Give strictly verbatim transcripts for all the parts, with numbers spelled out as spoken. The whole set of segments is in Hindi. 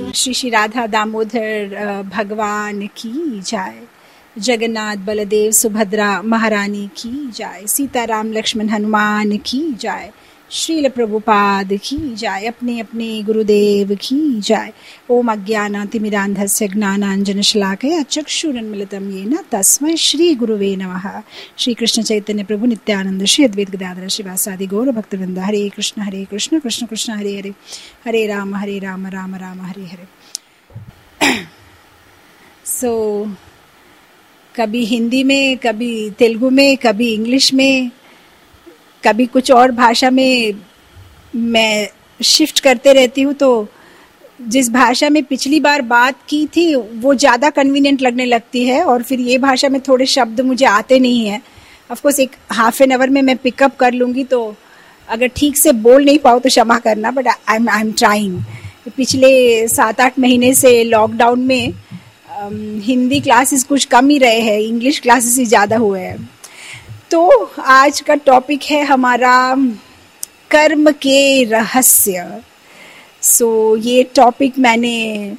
श्री श्री राधा दामोदर अ, भगवान की जय। जगन्नाथ बलदेव सुभद्रा महारानी की जय। सीताराम लक्ष्मण हनुमान की जय। श्रील प्रभुपाद की जय। अपने अपने गुरुदेव की जय। ओम अज्ञानातिमिरान्धस्य ज्ञानाञ्जनशलाकया चक्षुरुन्मिलितं येन तस्मै श्री गुरुवे नमः। श्री कृष्ण चैतन्य प्रभु नित्यानंद श्री अद्वैत गदाधर श्रीवासादि गौर भक्तवृंद। हरे कृष्ण हरे कृष्ण कृष्ण कृष्ण हरे हरे, हरे राम हरे राम राम राम हरे हरे। सो so, कभी हिंदी में, कभी तेलुगु में, कभी इंग्लिश में, कभी कुछ और भाषा में मैं शिफ्ट करते रहती हूँ। तो जिस भाषा में पिछली बार बात की थी वो ज़्यादा कन्वीनियंट लगने लगती है, और फिर ये भाषा में थोड़े शब्द मुझे आते नहीं हैं। ऑफकोर्स एक हाफ एन आवर में मैं पिकअप कर लूँगी, तो अगर ठीक से बोल नहीं पाऊँ तो क्षमा करना, but I am I am trying. पिछले सात आठ महीने से लॉकडाउन में um, हिंदी क्लासेस कुछ कम ही रहे हैं, इंग्लिश क्लासेस ही ज़्यादा हुए हैं। तो आज का टॉपिक है हमारा कर्म के रहस्य। सो so, ये टॉपिक मैंने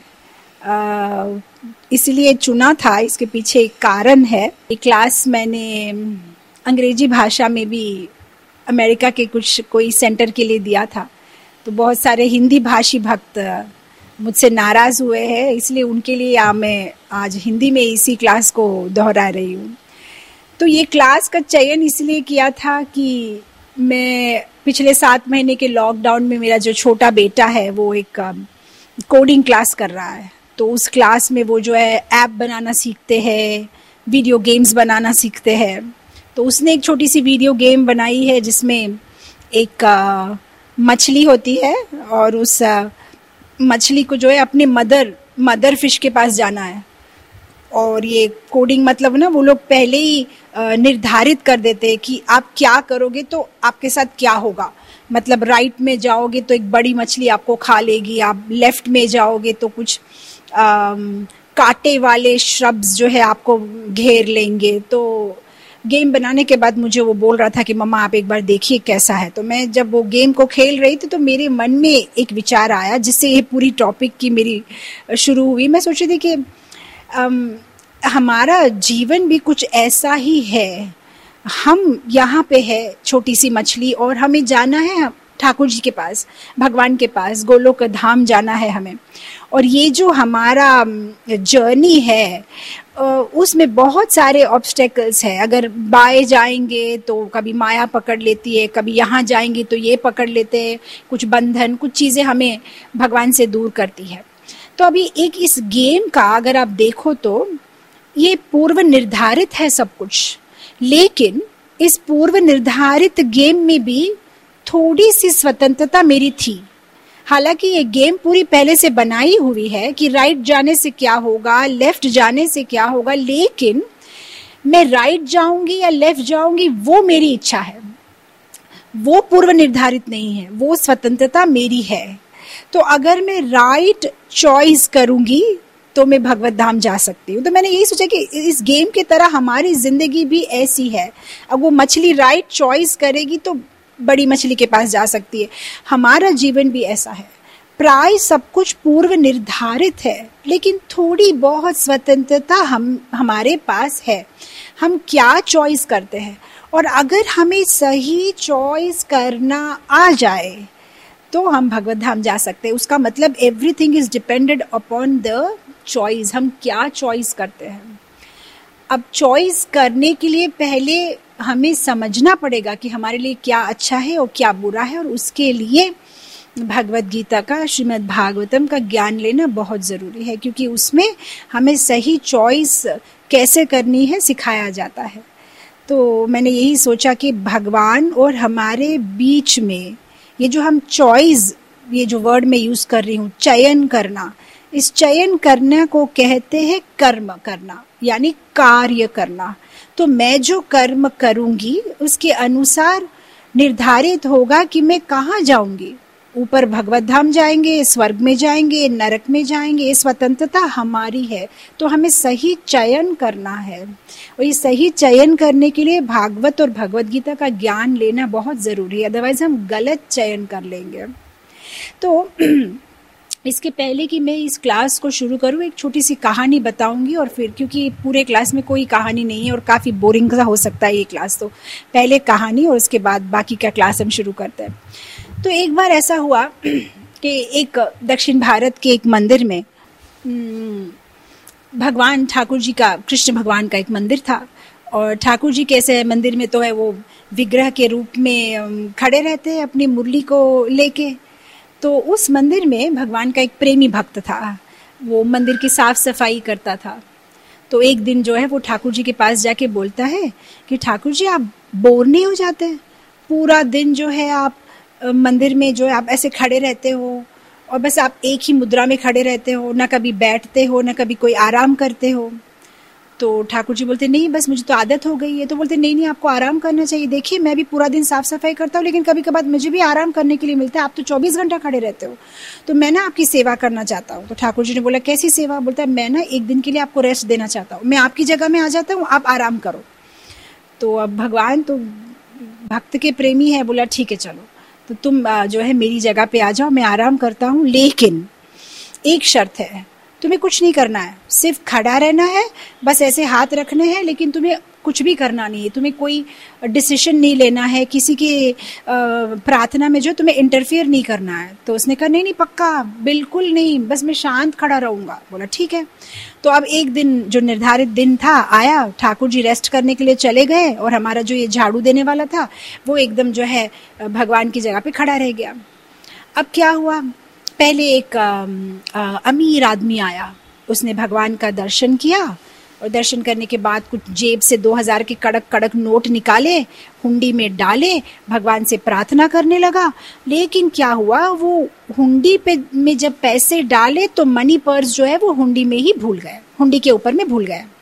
इसलिए चुना था, इसके पीछे एक कारण है। ये क्लास मैंने अंग्रेजी भाषा में भी अमेरिका के कुछ कोई सेंटर के लिए दिया था, तो बहुत सारे हिंदी भाषी भक्त मुझसे नाराज़ हुए हैं, इसलिए उनके लिए आ, मैं आज हिंदी में इसी क्लास को दोहरा रही हूँ। तो ये क्लास का चयन इसलिए किया था कि मैं पिछले सात महीने के लॉकडाउन में मेरा जो छोटा बेटा है वो एक कोडिंग क्लास कर रहा है। तो उस क्लास में वो जो है ऐप बनाना सीखते हैं, वीडियो गेम्स बनाना सीखते हैं। तो उसने एक छोटी सी वीडियो गेम बनाई है जिसमें एक मछली होती है, और उस मछली को जो है अपने मदर मदर फिश के पास जाना है। और ये कोडिंग मतलब ना, वो लोग पहले ही निर्धारित कर देते हैं कि आप क्या करोगे तो आपके साथ क्या होगा। मतलब राइट में जाओगे तो एक बड़ी मछली आपको खा लेगी, आप लेफ्ट में जाओगे तो कुछ आ, कांटे वाले श्रब्स जो है आपको घेर लेंगे। तो गेम बनाने के बाद मुझे वो बोल रहा था कि मम्मा आप एक बार देखिए कैसा है। तो मैं जब वो गेम को खेल रही थी तो मेरे मन में एक विचार आया जिससे ये पूरी टॉपिक की मेरी शुरू हुई। मैं सोच रही थी कि Um, हमारा जीवन भी कुछ ऐसा ही है। हम यहाँ पे है छोटी सी मछली, और हमें जाना है ठाकुर जी के पास, भगवान के पास, गोलोक धाम जाना है हमें। और ये जो हमारा जर्नी है उसमें बहुत सारे ऑब्स्टेकल्स है। अगर बाएं जाएंगे तो कभी माया पकड़ लेती है, कभी यहाँ जाएंगे तो ये पकड़ लेते हैं, कुछ बंधन, कुछ चीज़ें हमें भगवान से दूर करती है। तो अभी एक इस गेम का अगर आप देखो तो ये पूर्व निर्धारित है सब कुछ, लेकिन इस पूर्व निर्धारित गेम में भी थोड़ी सी स्वतंत्रता मेरी थी। हालांकि ये गेम पूरी पहले से बनाई हुई है कि राइट जाने से क्या होगा, लेफ्ट जाने से क्या होगा, लेकिन मैं राइट जाऊंगी या लेफ्ट जाऊंगी वो मेरी इच्छा है, वो पूर्व निर्धारित नहीं है, वो स्वतंत्रता मेरी है। तो अगर मैं राइट चॉइस करूंगी तो मैं भगवत धाम जा सकती हूँ। तो मैंने यही सोचा कि इस गेम की तरह हमारी जिंदगी भी ऐसी है। अब वो मछली राइट चॉइस करेगी तो बड़ी मछली के पास जा सकती है। हमारा जीवन भी ऐसा है, प्राय सब कुछ पूर्व निर्धारित है, लेकिन थोड़ी बहुत स्वतंत्रता हम हमारे पास है। हम क्या चॉइस करते हैं, और अगर हमें सही चॉइस करना आ जाए तो हम भगवत धाम जा सकते हैं। उसका मतलब everything is depended upon the choice, हम क्या चॉइस करते हैं। अब चॉइस करने के लिए पहले हमें समझना पड़ेगा कि हमारे लिए क्या अच्छा है और क्या बुरा है, और उसके लिए भगवत गीता का, श्रीमद् भागवतम का ज्ञान लेना बहुत ज़रूरी है, क्योंकि उसमें हमें सही चॉइस कैसे करनी है सिखाया जाता है। तो मैंने यही सोचा कि भगवान और हमारे बीच में ये जो हम चॉइस, ये जो वर्ड मैं यूज़ कर रही हूँ, चयन करना, इस चयन करने को कहते हैं कर्म करना, यानी कार्य करना। तो मैं जो कर्म करूँगी उसके अनुसार निर्धारित होगा कि मैं कहाँ जाऊँगी। ऊपर भगवत धाम जाएंगे, स्वर्ग में जाएंगे, नरक में जाएंगे, ये स्वतंत्रता हमारी है। तो हमें सही चयन करना है, और ये सही चयन करने के लिए भागवत और भगवत गीता का ज्ञान लेना बहुत ज़रूरी है, अदरवाइज हम गलत चयन कर लेंगे। तो इसके पहले कि मैं इस क्लास को शुरू करूं, एक छोटी सी कहानी बताऊंगी, और फिर क्योंकि पूरे क्लास में कोई कहानी नहीं है और काफ़ी बोरिंग सा हो सकता है ये क्लास, तो पहले कहानी और उसके बाद बाकी का क्लास हम शुरू करते हैं। तो एक बार ऐसा हुआ कि एक दक्षिण भारत के एक मंदिर में भगवान ठाकुर जी का, कृष्ण भगवान का एक मंदिर था, और ठाकुर जी कैसे मंदिर में तो है वो विग्रह के रूप में खड़े रहते हैं अपनी मुरली को लेके। तो उस मंदिर में भगवान का एक प्रेमी भक्त था, वो मंदिर की साफ सफाई करता था। तो एक दिन जो है वो ठाकुर जी के पास जाके बोलता है कि ठाकुर जी आप बोर नहीं हो जाते? पूरा दिन जो है आप मंदिर में जो है आप ऐसे खड़े रहते हो और बस आप एक ही मुद्रा में खड़े रहते हो, ना कभी बैठते हो ना कभी कोई आराम करते हो। तो ठाकुर जी बोलते नहीं, बस मुझे तो आदत हो गई है। तो बोलते नहीं नहीं, आपको आराम करना चाहिए। देखिए मैं भी पूरा दिन साफ सफाई करता हूँ, लेकिन कभी कभार मुझे भी आराम करने के लिए मिलता है। आप तो चौबीस घंटा खड़े रहते हो, तो मैं ना आपकी सेवा करना चाहता हूँ। तो ठाकुर जी ने बोला कैसी सेवा? बोलता है मैं ना एक दिन के लिए आपको रेस्ट देना चाहता हूँ, मैं आपकी जगह में आ जाता हूँ, आप आराम करो। तो अब भगवान तो भक्त के प्रेमी है, बोला ठीक है चलो, तो तुम जो है मेरी जगह पे आ जाओ, मैं आराम करता हूँ, लेकिन एक शर्त है, तुम्हें कुछ नहीं करना है, सिर्फ खड़ा रहना है, बस ऐसे हाथ रखने हैं, लेकिन तुम्हें कुछ भी करना नहीं है, तुम्हें कोई डिसीजन नहीं लेना है, किसी की प्रार्थना में जो तुम्हें इंटरफियर नहीं करना है। तो उसने कहा नहीं नहीं पक्का, बिल्कुल नहीं, बस मैं शांत खड़ा रहूंगा। बोला ठीक है। तो अब एक दिन जो निर्धारित दिन था आया, ठाकुर जी रेस्ट करने के लिए चले गए, और हमारा जो ये झाड़ू देने वाला था वो एकदम जो है भगवान की जगह पे खड़ा रह गया। अब क्या हुआ, पहले एक आ, आ, अमीर आदमी आया, उसने भगवान का दर्शन किया, और दर्शन करने के बाद कुछ जेब से दो हजार के कड़क कड़क नोट निकाले, हुंडी में डाले, भगवान से प्रार्थना करने लगा। लेकिन क्या हुआ, वो हुंडी पे में जब पैसे डाले तो मनी पर्स जो है वो हुंडी में ही भूल गए, हुंडी के ऊपर में भूल गया।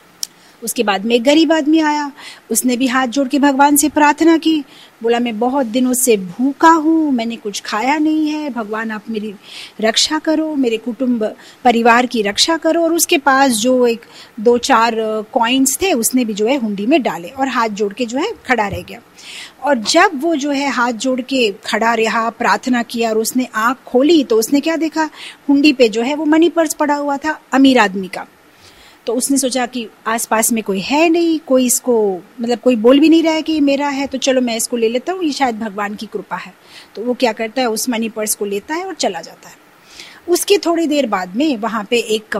उसके बाद में एक गरीब आदमी आया, उसने भी हाथ जोड़ के भगवान से प्रार्थना की, बोला मैं बहुत दिनों से भूखा हूँ, मैंने कुछ खाया नहीं है, भगवान आप मेरी रक्षा करो, मेरे कुटुंब परिवार की रक्षा करो। और उसके पास जो एक दो चार कॉइन्स थे उसने भी जो है हुंडी में डाले और हाथ जोड़ के जो है खड़ा रह गया। और जब वो जो है हाथ जोड़ के खड़ा रहा, प्रार्थना किया, और उसने आँख खोली तो उसने क्या देखा, हुंडी पे जो है वो मनी पर्स पड़ा हुआ था अमीर आदमी का। तो उसने सोचा कि आसपास में कोई है नहीं, कोई इसको मतलब कोई बोल भी नहीं रहा है कि ये मेरा है, तो चलो मैं इसको ले लेता हूँ, ये शायद भगवान की कृपा है। तो वो क्या करता है, उस मनी पर्स को लेता है और चला जाता है। उसकी थोड़ी देर बाद में वहाँ पे एक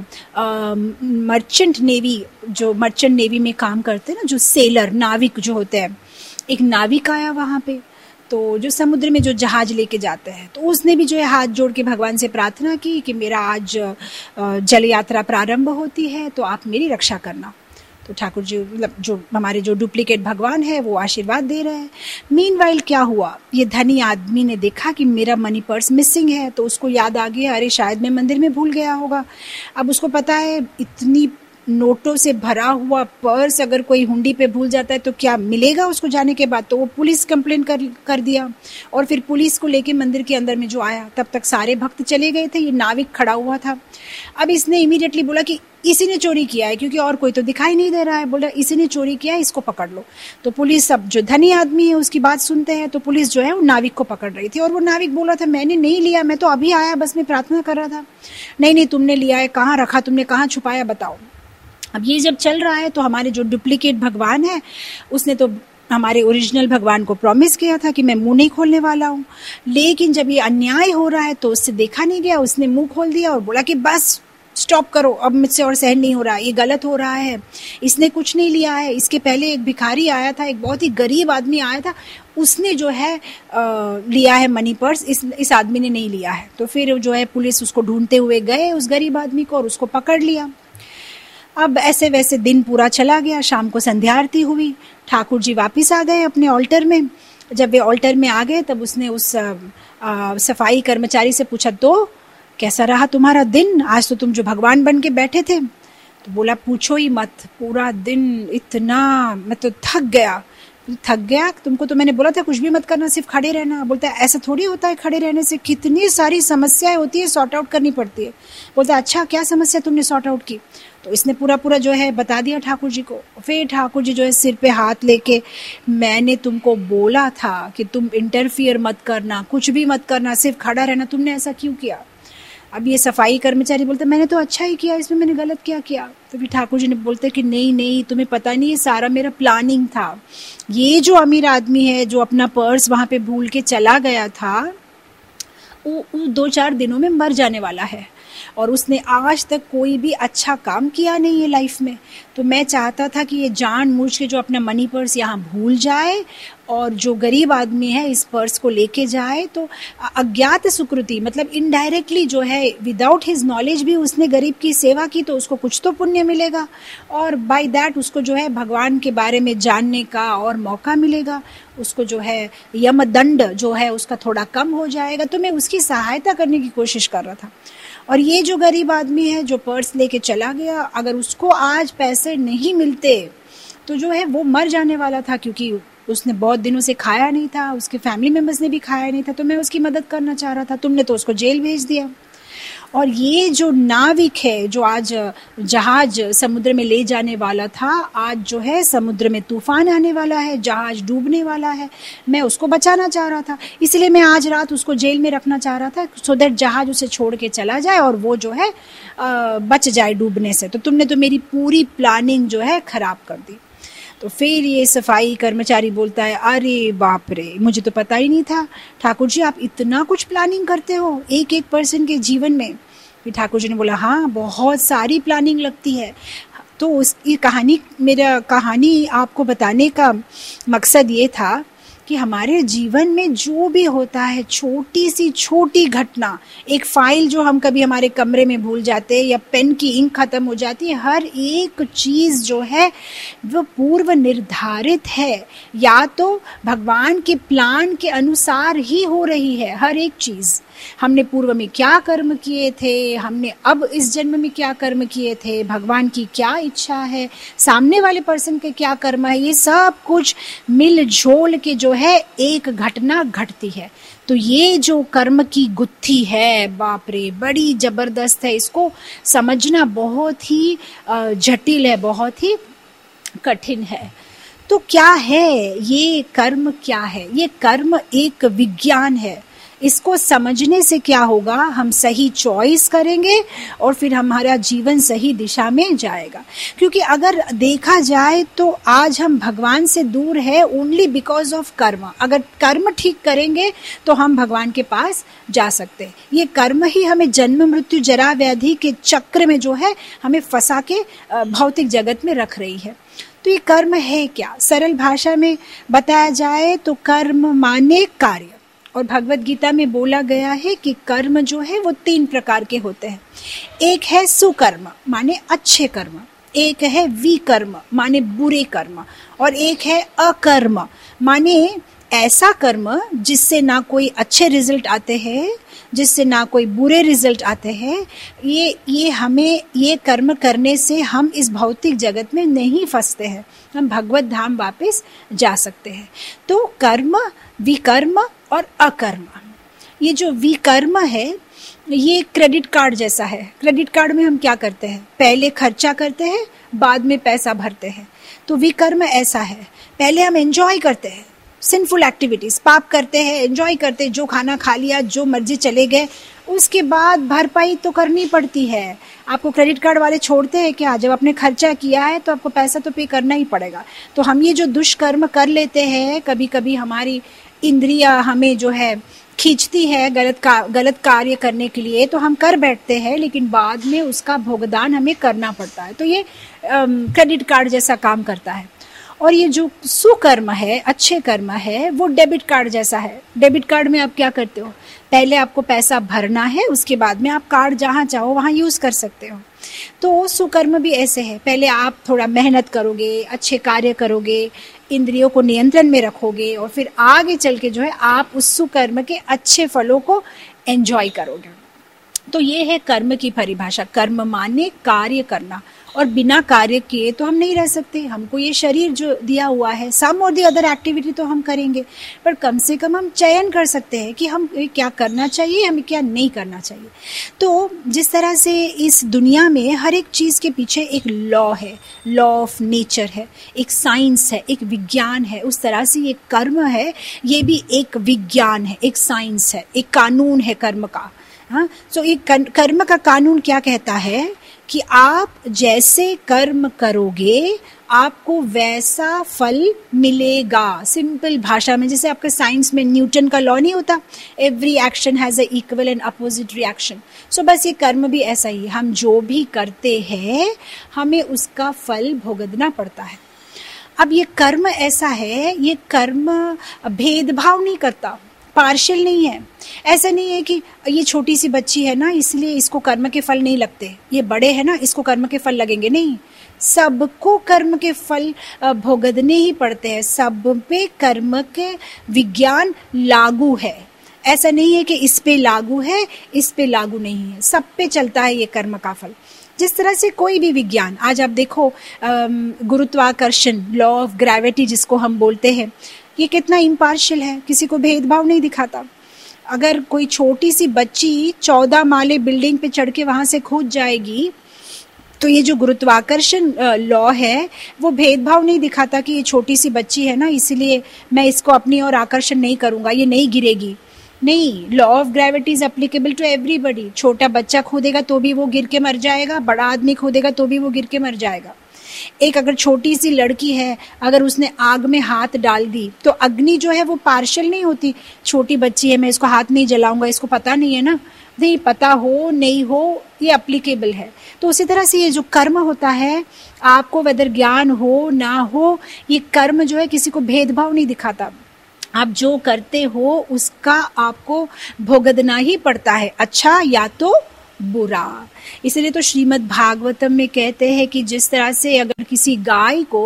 मर्चेंट नेवी, जो मर्चेंट नेवी में काम करते हैं ना, जो सेलर नाविक जो होते हैं, एक नाविक आया वहाँ पे, तो जो समुद्र में जो जहाज लेके जाते हैं, तो उसने भी जो है हाथ जोड़ के भगवान से प्रार्थना की कि मेरा आज जल यात्रा प्रारंभ होती है, तो आप मेरी रक्षा करना। तो ठाकुर जी मतलब जो हमारे जो डुप्लीकेट भगवान है वो आशीर्वाद दे रहे हैं। मीनवाइल क्या हुआ, ये धनी आदमी ने देखा कि मेरा मनी पर्स मिसिंग है, तो उसको याद आ गया, अरे शायद मैं मंदिर में भूल गया होगा। अब उसको पता है इतनी नोटों से भरा हुआ पर्स अगर कोई हुंडी पे भूल जाता है तो क्या मिलेगा उसको जाने के बाद। तो वो पुलिस कंप्लेन कर कर दिया, और फिर पुलिस को लेके मंदिर के अंदर में जो आया, तब तक सारे भक्त चले गए थे, ये नाविक खड़ा हुआ था। अब इसने इमीडिएटली बोला कि इसी ने चोरी किया है, क्योंकि और कोई तो दिखाई नहीं दे रहा है। बोला इसी ने चोरी किया है, इसको पकड़ लो। तो पुलिस, सब जो धनी आदमी है उसकी बात सुनते हैं, तो पुलिस जो है वो नाविक को पकड़ रही थी। और वो नाविक बोल रहा था मैंने नहीं लिया, मैं तो अभी आया, बस मैं प्रार्थना कर रहा था। नहीं नहीं तुमने लिया है, कहाँ रखा तुमने, कहाँ छुपाया, बताओ। अब ये जब चल रहा है तो हमारे जो डुप्लीकेट भगवान है उसने तो हमारे ओरिजिनल भगवान को प्रॉमिस किया था कि मैं मुंह नहीं खोलने वाला हूँ, लेकिन जब ये अन्याय हो रहा है तो उससे देखा नहीं गया, उसने मुंह खोल दिया और बोला कि बस स्टॉप करो, अब मुझसे और सहन नहीं हो रहा, ये गलत हो रहा है, इसने कुछ नहीं लिया है। इसके पहले एक भिखारी आया था, एक बहुत ही गरीब आदमी आया था, उसने जो है आ, लिया है मनी पर्स, इस इस आदमी ने नहीं लिया है। तो फिर जो है पुलिस उसको ढूंढते हुए गए उस गरीब आदमी को, और उसको पकड़ लिया। अब ऐसे वैसे दिन पूरा चला गया, शाम को संध्या आरती हुई, ठाकुर जी वापस आ गए अपने ऑल्टर में। जब वे ऑल्टर में आ गए तब उसने उस आ, आ, सफाई कर्मचारी से पूछा, तो कैसा रहा तुम्हारा दिन, आज तो तुम जो भगवान बन के बैठे थे। तो बोला पूछो ही मत, पूरा दिन इतना मैं तो थक गया। थक गया, तुमको तो मैंने बोला था कुछ भी मत करना, सिर्फ खड़े रहना। बोलता है ऐसा थोड़ी होता है, खड़े रहने से कितनी सारी समस्याएं होती है, सॉर्ट आउट करनी पड़ती है। बोलता है अच्छा क्या समस्या तुमने सॉर्ट आउट की। तो इसने पूरा पूरा जो है बता दिया ठाकुर जी को। फिर ठाकुर जी जो है सिर पे हाथ लेके, मैंने तुमको बोला था कि तुम इंटरफियर मत करना, कुछ भी मत करना, सिर्फ खड़ा रहना, तुमने ऐसा क्यों किया। अब ये सफाई कर्मचारी बोलते मैंने तो अच्छा ही किया, इसमें मैंने गलत क्या किया? तो फिर ठाकुर जी ने बोलते कि नहीं नहीं, तुम्हें पता नहीं, ये सारा मेरा प्लानिंग था। ये जो अमीर आदमी है जो अपना पर्स वहाँ पे भूल के चला गया था, वो दो चार दिनों में मर जाने वाला है और उसने आज तक कोई भी अच्छा काम किया नहीं है लाइफ में। तो मैं चाहता था कि ये जानबूझ के जो अपना मनी पर्स यहाँ भूल जाए और जो गरीब आदमी है इस पर्स को लेके जाए। तो अज्ञात सुकृति मतलब इनडायरेक्टली जो है, विदाउट हिज नॉलेज भी उसने गरीब की सेवा की, तो उसको कुछ तो पुण्य मिलेगा और बाय दैट उसको जो है भगवान के बारे में जानने का और मौका मिलेगा, उसको जो है यमदंड जो है उसका थोड़ा कम हो जाएगा। तो मैं उसकी सहायता करने की कोशिश कर रहा था। और ये जो गरीब आदमी है जो पर्स लेके चला गया, अगर उसको आज पैसे नहीं मिलते तो जो है वो मर जाने वाला था, क्योंकि उसने बहुत दिनों से खाया नहीं था, उसके फैमिली मेंबर्स ने भी खाया नहीं था। तो मैं उसकी मदद करना चाह रहा था, तुमने तो उसको जेल भेज दिया। और ये जो नाविक है जो आज जहाज समुद्र में ले जाने वाला था, आज जो है समुद्र में तूफान आने वाला है, जहाज डूबने वाला है। मैं उसको बचाना चाह रहा था, इसलिए मैं आज रात उसको जेल में रखना चाह रहा था, सो दैट जहाज उसे छोड़ के चला जाए और वो जो है आ, बच जाए डूबने से। तो तुमने तो मेरी पूरी प्लानिंग जो है खराब कर दी। तो फिर ये सफाई कर्मचारी बोलता है, अरे बाप रे, मुझे तो पता ही नहीं था। ठाकुर जी आप इतना कुछ प्लानिंग करते हो एक एक पर्सन के जीवन में? फिर ठाकुर जी ने बोला, हाँ बहुत सारी प्लानिंग लगती है। तो उसकी कहानी, मेरा कहानी आपको बताने का मकसद ये था कि हमारे जीवन में जो भी होता है, छोटी सी छोटी घटना, एक फाइल जो हम कभी हमारे कमरे में भूल जाते हैं या पेन की इंक खत्म हो जाती है, हर एक चीज़ जो है वो पूर्व निर्धारित है, या तो भगवान के प्लान के अनुसार ही हो रही है। हर एक चीज़, हमने पूर्व में क्या कर्म किए थे, हमने अब इस जन्म में क्या कर्म किए थे, भगवान की क्या इच्छा है, सामने वाले पर्सन के क्या कर्म है, ये सब कुछ मिलझोल के जो है एक घटना घटती है। तो ये जो कर्म की गुत्थी है, बाप रे बड़ी जबरदस्त है, इसको समझना बहुत ही जटिल है, बहुत ही कठिन है। तो क्या है ये कर्म? क्या है ये कर्म? एक विज्ञान है। इसको समझने से क्या होगा, हम सही चॉइस करेंगे और फिर हमारा जीवन सही दिशा में जाएगा। क्योंकि अगर देखा जाए तो आज हम भगवान से दूर है ओनली बिकॉज ऑफ कर्म। अगर कर्म ठीक करेंगे तो हम भगवान के पास जा सकते हैं। ये कर्म ही हमें जन्म मृत्यु जरा व्याधि के चक्र में जो है हमें फंसा के भौतिक जगत में रख रही है। तो ये कर्म है क्या? सरल भाषा में बताया जाए तो कर्म माने कार्य। और भगवत गीता में बोला गया है कि कर्म जो है वो तीन प्रकार के होते हैं। एक है सुकर्म माने अच्छे कर्म, एक है विकर्म माने बुरे कर्म, और एक है अकर्म माने ऐसा कर्म जिससे ना कोई अच्छे रिजल्ट आते हैं, जिससे ना कोई बुरे रिजल्ट आते हैं। ये ये हमें ये कर्म करने से हम इस भौतिक जगत में नहीं फंसते हैं, हम भगवत धाम वापस जा सकते हैं। तो कर्म, विकर्म और अकर्म। ये जो विकर्म है ये क्रेडिट कार्ड जैसा है। क्रेडिट कार्ड में हम क्या करते हैं, पहले खर्चा करते हैं, बाद में पैसा भरते हैं। तो विकर्म ऐसा है, पहले हम एंजॉय करते हैं, सिंफुल एक्टिविटीज, पाप करते हैं, एंजॉय करते हैं, जो खाना खा लिया, जो मर्जी चले गए, उसके बाद भरपाई तो करनी पड़ती है। आपको क्रेडिट कार्ड वाले छोड़ते हैं क्या? जब आपने खर्चा किया है तो आपको पैसा तो पे करना ही पड़ेगा। तो हम ये जो दुष्कर्म कर लेते हैं, कभी कभी हमारी इंद्रिया हमें जो है खींचती है गलत का गलत कार्य करने के लिए, तो हम कर बैठते हैं, लेकिन बाद में उसका भुगतान हमें करना पड़ता है। तो ये क्रेडिट कार्ड जैसा काम करता है। और ये जो सुकर्म है, अच्छे कर्म है, वो डेबिट कार्ड जैसा है। डेबिट कार्ड में आप क्या करते हो, पहले आपको पैसा भरना है, उसके बाद में आप कार्ड जहाँ चाहो वहाँ यूज कर सकते हो। तो सुकर्म भी ऐसे है, पहले आप थोड़ा मेहनत करोगे, अच्छे कार्य करोगे, इंद्रियों को नियंत्रण में रखोगे, और फिर आगे चल के जो है आप उस सुकर्म के अच्छे फलों को एंजॉय करोगे। तो ये है कर्म की परिभाषा। कर्म माने कार्य करना, और बिना कार्य किए तो हम नहीं रह सकते। हमको ये शरीर जो दिया हुआ है, सम और दी अदर एक्टिविटी तो हम करेंगे, पर कम से कम हम चयन कर सकते हैं कि हम क्या करना चाहिए, हमें क्या नहीं करना चाहिए। तो जिस तरह से इस दुनिया में हर एक चीज़ के पीछे एक लॉ है, लॉ ऑफ नेचर है, एक साइंस है, एक विज्ञान है, उस तरह से ये कर्म है, ये भी एक विज्ञान है, एक साइंस है, एक कानून है कर्म का। हाँ, सो so एक कर्म का कानून क्या कहता है कि आप जैसे कर्म करोगे आपको वैसा फल मिलेगा। सिंपल भाषा में, जैसे आपके साइंस में न्यूटन का लॉ नहीं होता, every action has a equal and opposite reaction. So बस ये कर्म भी ऐसा ही, हम जो भी करते हैं हमें उसका फल भुगतना पड़ता है। अब ये कर्म ऐसा है, ये कर्म भेदभाव नहीं करता, पार्शियल नहीं है। ऐसा नहीं है कि ये छोटी सी बच्ची है ना इसलिए इसको कर्म के फल नहीं लगते, ये बड़े हैं ना इसको कर्म के फल लगेंगे, नहीं, सबको कर्म के फल भुगतने ही पड़ते हैं। सब पे कर्म के विज्ञान लागू है, ऐसा नहीं है कि इस पे लागू है इस पे लागू नहीं है, सब पे चलता है ये कर्म का फल। जिस तरह से कोई भी विज्ञान, आज आप देखो गुरुत्वाकर्षण, लॉ ऑफ ग्रेविटी जिसको हम बोलते हैं, ये कितना इम्पार्शियल है, किसी को भेदभाव नहीं दिखाता। अगर कोई छोटी सी बच्ची चौदह माले बिल्डिंग पे चढ़ के वहां से कूद जाएगी तो ये जो गुरुत्वाकर्षण लॉ है वो भेदभाव नहीं दिखाता कि ये छोटी सी बच्ची है ना इसलिए मैं इसको अपनी ओर आकर्षण नहीं करूंगा, ये नहीं गिरेगी। नहीं, law of gravity is applicable to everybody. छोटा बच्चा कूदेगा तो भी वो गिर के मर जाएगा, बड़ा आदमी कूदेगा तो भी वो गिर के मर जाएगा। एक अगर छोटी सी लड़की है, अगर उसने आग में हाथ डाल दी तो अग्नि जो है वो पार्शियल नहीं होती। छोटी बच्ची है, मैं इसको हाथ नहीं जलाऊंगा, इसको पता नहीं है ना, नहीं पता हो नहीं हो, ये एप्लीकेबल है। तो उसी तरह से ये जो कर्म होता है, आपको वेदर ज्ञान हो ना हो, ये कर्म जो है किसी को भेदभाव नहीं दिखाता। आप जो करते हो उसका आपको भुगतना ही पड़ता है, अच्छा या तो बुरा। इसलिए तो श्रीमद् भागवतम में कहते हैं कि जिस तरह से अगर किसी गाय को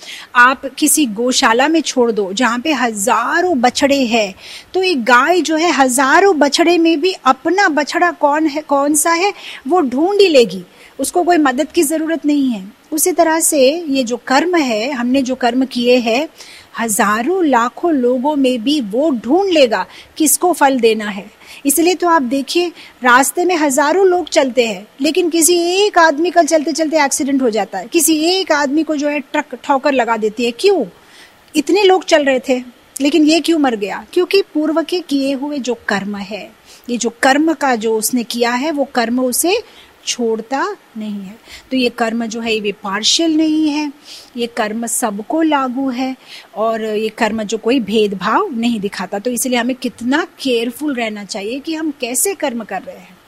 आप किसी गौशाला में छोड़ दो जहाँ पे हजारों बछड़े हैं, तो एक गाय जो है हजारों बछड़े में भी अपना बछड़ा कौन है, कौन सा है वो ढूंढ ही लेगी, उसको कोई मदद की जरूरत नहीं है। उसी तरह से ये जो कर्म है, हमने जो कर्म किए हैं, हजारों लाखों लोगों में भी वो ढूंढ लेगा किसको फल देना है। इसलिए तो आप देखिए रास्ते में हजारों लोग चलते हैं लेकिन किसी एक आदमी का चलते चलते एक्सीडेंट हो जाता है, किसी एक आदमी को जो है ट्रक ठोकर लगा देती है। क्यों? इतने लोग चल रहे थे लेकिन ये क्यों मर गया? क्योंकि पूर्व के किए हुए जो कर्म है, ये जो कर्म का जो उसने किया है वो कर्म उसे छोड़ता नहीं है। तो ये कर्म जो है ये पार्शियल नहीं है, ये कर्म सबको लागू है और ये कर्म जो कोई भेदभाव नहीं दिखाता। तो इसलिए हमें कितना केयरफुल रहना चाहिए कि हम कैसे कर्म कर रहे हैं।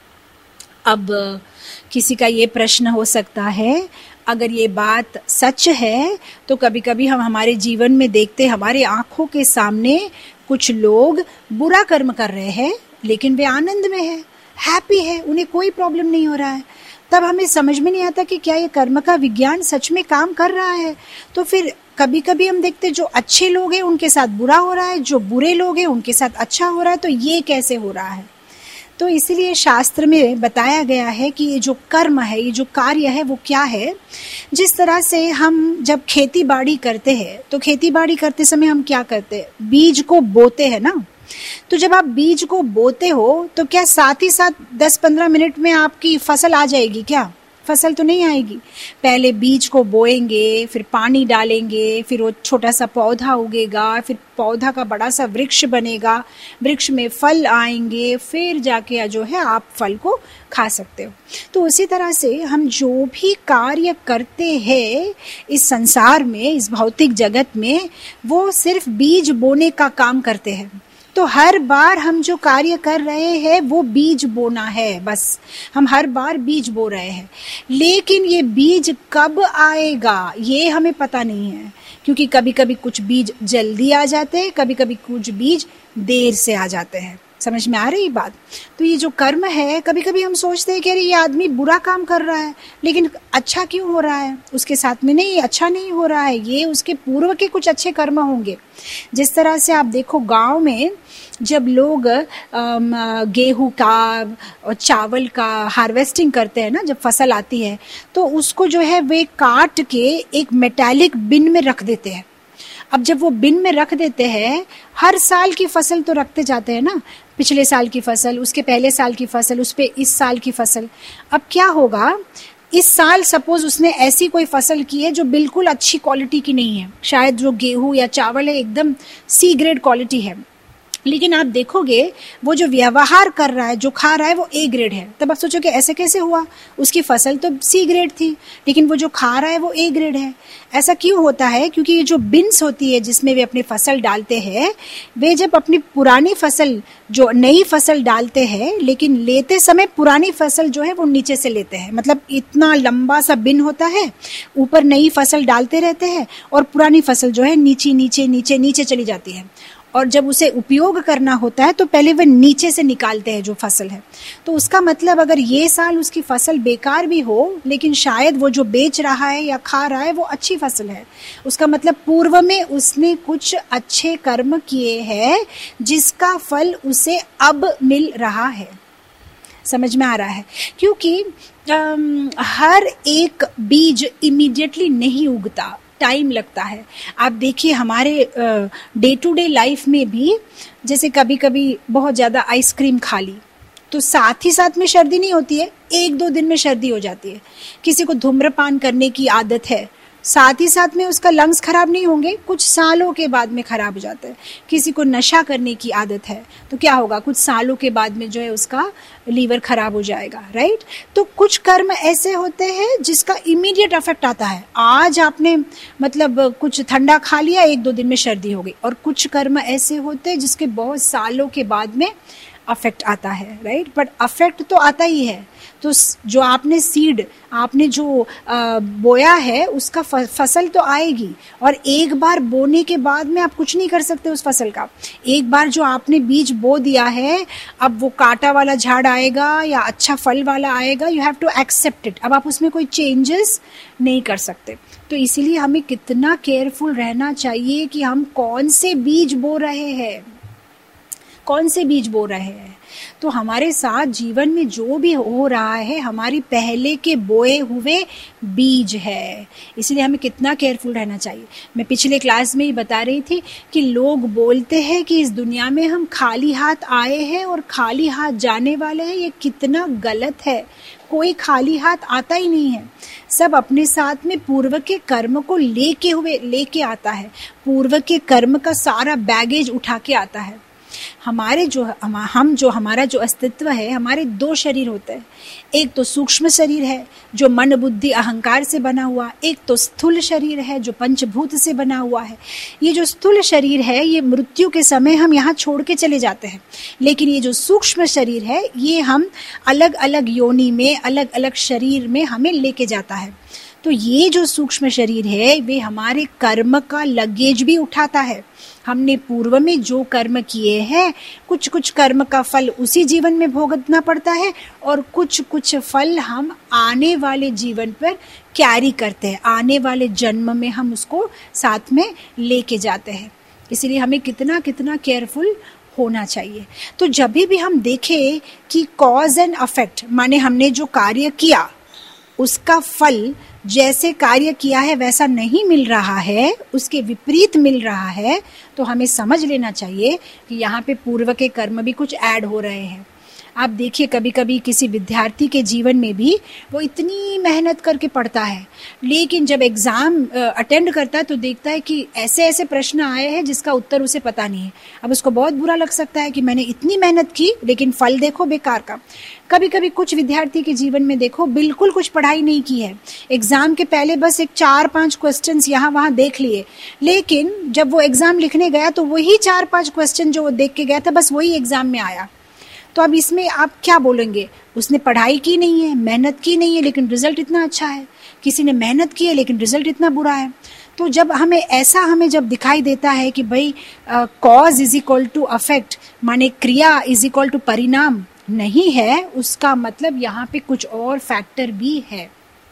अब किसी का ये प्रश्न हो सकता है, अगर ये बात सच है तो कभी कभी हम हमारे जीवन में देखते, हमारे आंखों के सामने कुछ लोग बुरा कर्म कर रहे हैं लेकिन वे आनंद में है, हैप्पी है, उन्हें कोई प्रॉब्लम नहीं हो रहा है। तब हमें समझ में नहीं आता कि क्या ये कर्म का विज्ञान सच में काम कर रहा है। तो फिर कभी कभी हम देखते जो अच्छे लोग हैं उनके साथ बुरा हो रहा है, जो बुरे लोग हैं उनके साथ अच्छा हो रहा है, तो ये कैसे हो रहा है? तो इसीलिए शास्त्र में बताया गया है कि ये जो कर्म है, ये जो कार्य है वो क्या है। जिस तरह से हम जब खेती बाड़ी करते हैं तो खेती बाड़ी करते समय हम क्या करते हैं, बीज को बोते हैं ना। तो जब आप बीज को बोते हो तो क्या साथ ही साथ दस पंद्रह मिनट में आपकी फसल आ जाएगी? क्या फसल तो नहीं आएगी। पहले बीज को बोएंगे, फिर पानी डालेंगे, फिर वो छोटा सा पौधा उगेगा, फिर पौधा का बड़ा सा वृक्ष बनेगा, वृक्ष में फल आएंगे, फिर जाके जो है आप फल को खा सकते हो। तो उसी तरह से हम जो भी कार्य करते हैं इस संसार में, इस भौतिक जगत में, वो सिर्फ बीज बोने का काम करते हैं। तो हर बार हम जो कार्य कर रहे हैं वो बीज बोना है, बस हम हर बार बीज बो रहे हैं। लेकिन ये बीज कब आएगा ये हमें पता नहीं है, क्योंकि कभी कभी कुछ बीज जल्दी आ जाते हैं, कभी कभी कुछ बीज देर से आ जाते हैं। समझ में आ रही बात? तो ये जो कर्म है, कभी कभी हम सोचते हैं कि अरे ये आदमी बुरा काम कर रहा है लेकिन अच्छा क्यों हो रहा है उसके साथ में? नहीं, अच्छा नहीं हो रहा है, ये उसके पूर्व के कुछ अच्छे कर्म होंगे। जिस तरह से आप देखो गांव में जब लोग गेहूं का और चावल का हार्वेस्टिंग करते हैं ना, जब फसल आती है तो उसको जो है वे काट के एक मेटालिक बिन में रख देते हैं। अब जब वो बिन में रख देते हैं, हर साल की फसल तो रखते जाते हैं ना, पिछले साल की फसल, उसके पहले साल की फसल, उस पे इस साल की फसल। अब क्या होगा, इस साल सपोज उसने ऐसी कोई फसल की है जो बिल्कुल अच्छी क्वालिटी की नहीं है, शायद जो गेहूं या चावल है एकदम सी ग्रेड क्वालिटी है, लेकिन आप देखोगे वो जो व्यवहार कर रहा है, जो खा रहा है, वो ए ग्रेड है। तब आप सोचोगे ऐसे कैसे हुआ, उसकी फसल तो सी ग्रेड थी, लेकिन वो जो खा रहा है वो ए ग्रेड है। ऐसा क्यों होता है? क्योंकि ये जो बिन्स होती है जिसमें वे अपनी फसल डालते हैं, वे जब अपनी पुरानी फसल जो नई फसल डालते हैं, लेकिन लेते समय पुरानी फसल जो है वो नीचे से लेते हैं। मतलब इतना लंबा सा बिन होता है, ऊपर नई फसल डालते रहते हैं और पुरानी फसल जो है नीचे नीचे नीचे नीचे चली जाती है। और जब उसे उपयोग करना होता है तो पहले वह नीचे से निकालते हैं जो फसल है। तो उसका मतलब अगर ये साल उसकी फसल बेकार भी हो, लेकिन शायद वो जो बेच रहा है या खा रहा है वो अच्छी फसल है। उसका मतलब पूर्व में उसने कुछ अच्छे कर्म किए हैं जिसका फल उसे अब मिल रहा है। समझ में आ रहा है? क्योंकि आम, हर एक बीज इमीडिएटली नहीं उगता, टाइम लगता है। आप देखिए हमारे डे टू डे लाइफ में भी, जैसे कभी कभी बहुत ज़्यादा आइसक्रीम खा ली तो साथ ही साथ में सर्दी नहीं होती है, एक दो दिन में सर्दी हो जाती है। किसी को धूम्रपान करने की आदत है, साथ ही साथ में उसका लंग्स खराब नहीं होंगे, कुछ सालों के बाद में खराब हो जाता है। किसी को नशा करने की आदत है तो क्या होगा, कुछ सालों के बाद में जो है उसका लीवर खराब हो जाएगा, राइट। तो कुछ कर्म ऐसे होते हैं जिसका इमीडिएट इफेक्ट आता है। आज आपने मतलब कुछ ठंडा खा लिया, एक दो दिन में सर्दी हो गई। और कुछ कर्म ऐसे होते हैं जिसके बहुत सालों के बाद में अफेक्ट आता है, राइट। बट अफेक्ट तो आता ही है। तो जो आपने सीड आपने जो आ, बोया है उसका फसल तो आएगी। और एक बार बोने के बाद में आप कुछ नहीं कर सकते उस फसल का। एक बार जो आपने बीज बो दिया है, अब वो कांटा वाला झाड़ आएगा या अच्छा फल वाला आएगा, you have to accept it. अब आप उसमें कोई चेंजेस नहीं कर सकते। तो इसीलिए हमें कितना केयरफुल रहना चाहिए कि हम कौन से बीज बो रहे हैं, कौन से बीज बो रहे हैं। तो हमारे साथ जीवन में जो भी हो रहा है हमारी पहले के बोए हुए बीज है। इसलिए हमें कितना केयरफुल रहना चाहिए। मैं पिछले क्लास में ही बता रही थी कि लोग बोलते हैं कि इस दुनिया में हम खाली हाथ आए हैं और खाली हाथ जाने वाले हैं। ये कितना गलत है। कोई खाली हाथ आता ही नहीं है। सब अपने साथ में पूर्व के कर्म को लेके हुए लेके आता है। पूर्व के कर्म का सारा बैगेज उठा के आता है। हमारे जो हम जो हमारा जो अस्तित्व है, हमारे दो शरीर होते हैं। एक तो सूक्ष्म शरीर है जो मन बुद्धि अहंकार से बना हुआ, एक तो स्थूल शरीर है जो पंचभूत से बना हुआ है। ये जो स्थूल शरीर है ये मृत्यु के समय हम यहाँ छोड़ के चले जाते हैं, लेकिन ये जो सूक्ष्म शरीर है ये हम अलग अलग योनि में, अलग अलग शरीर में हमें लेके जाता है। तो ये जो सूक्ष्म शरीर है वे हमारे कर्म का लगेज भी उठाता है। हमने पूर्व में जो कर्म किए हैं, कुछ कुछ कर्म का फल उसी जीवन में भोगतना पड़ता है और कुछ कुछ फल हम आने वाले जीवन पर कैरी करते हैं। आने वाले जन्म में हम उसको साथ में लेके जाते हैं। इसलिए हमें कितना कितना केयरफुल होना चाहिए। तो जब भी हम देखें कि कॉज एंड अफेक्ट, माने हमने जो कार्य किया उसका फल जैसे कार्य किया है वैसा नहीं मिल रहा है, उसके विपरीत मिल रहा है, तो हमें समझ लेना चाहिए कि यहाँ पे पूर्व के कर्म भी कुछ ऐड हो रहे हैं। आप देखिए कभी कभी किसी विद्यार्थी के जीवन में भी वो इतनी मेहनत करके पढ़ता है, लेकिन जब एग्ज़ाम अटेंड करता है तो देखता है कि ऐसे ऐसे प्रश्न आए हैं जिसका उत्तर उसे पता नहीं है। अब उसको बहुत बुरा लग सकता है कि मैंने इतनी मेहनत की लेकिन फल देखो बेकार का। कभी कभी कुछ विद्यार्थी के जीवन में देखो बिल्कुल कुछ पढ़ाई नहीं की है, एग्जाम के पहले बस एक चार पांच क्वेश्चंस यहाँ वहाँ देख लिए, लेकिन जब वो एग्जाम लिखने गया तो वही चार पांच क्वेश्चन जो वो देख के गया था बस वही एग्जाम में आया। तो अब इसमें आप क्या बोलेंगे? उसने पढ़ाई की नहीं है, मेहनत की नहीं है, लेकिन रिजल्ट इतना अच्छा है। किसी ने मेहनत की है लेकिन रिजल्ट इतना बुरा है। तो जब हमें ऐसा हमें जब दिखाई देता है कि भाई cause is equal to affect, माने क्रिया इज इक्वल टू परिणाम नहीं है, उसका मतलब यहाँ पे कुछ और फैक्टर भी है।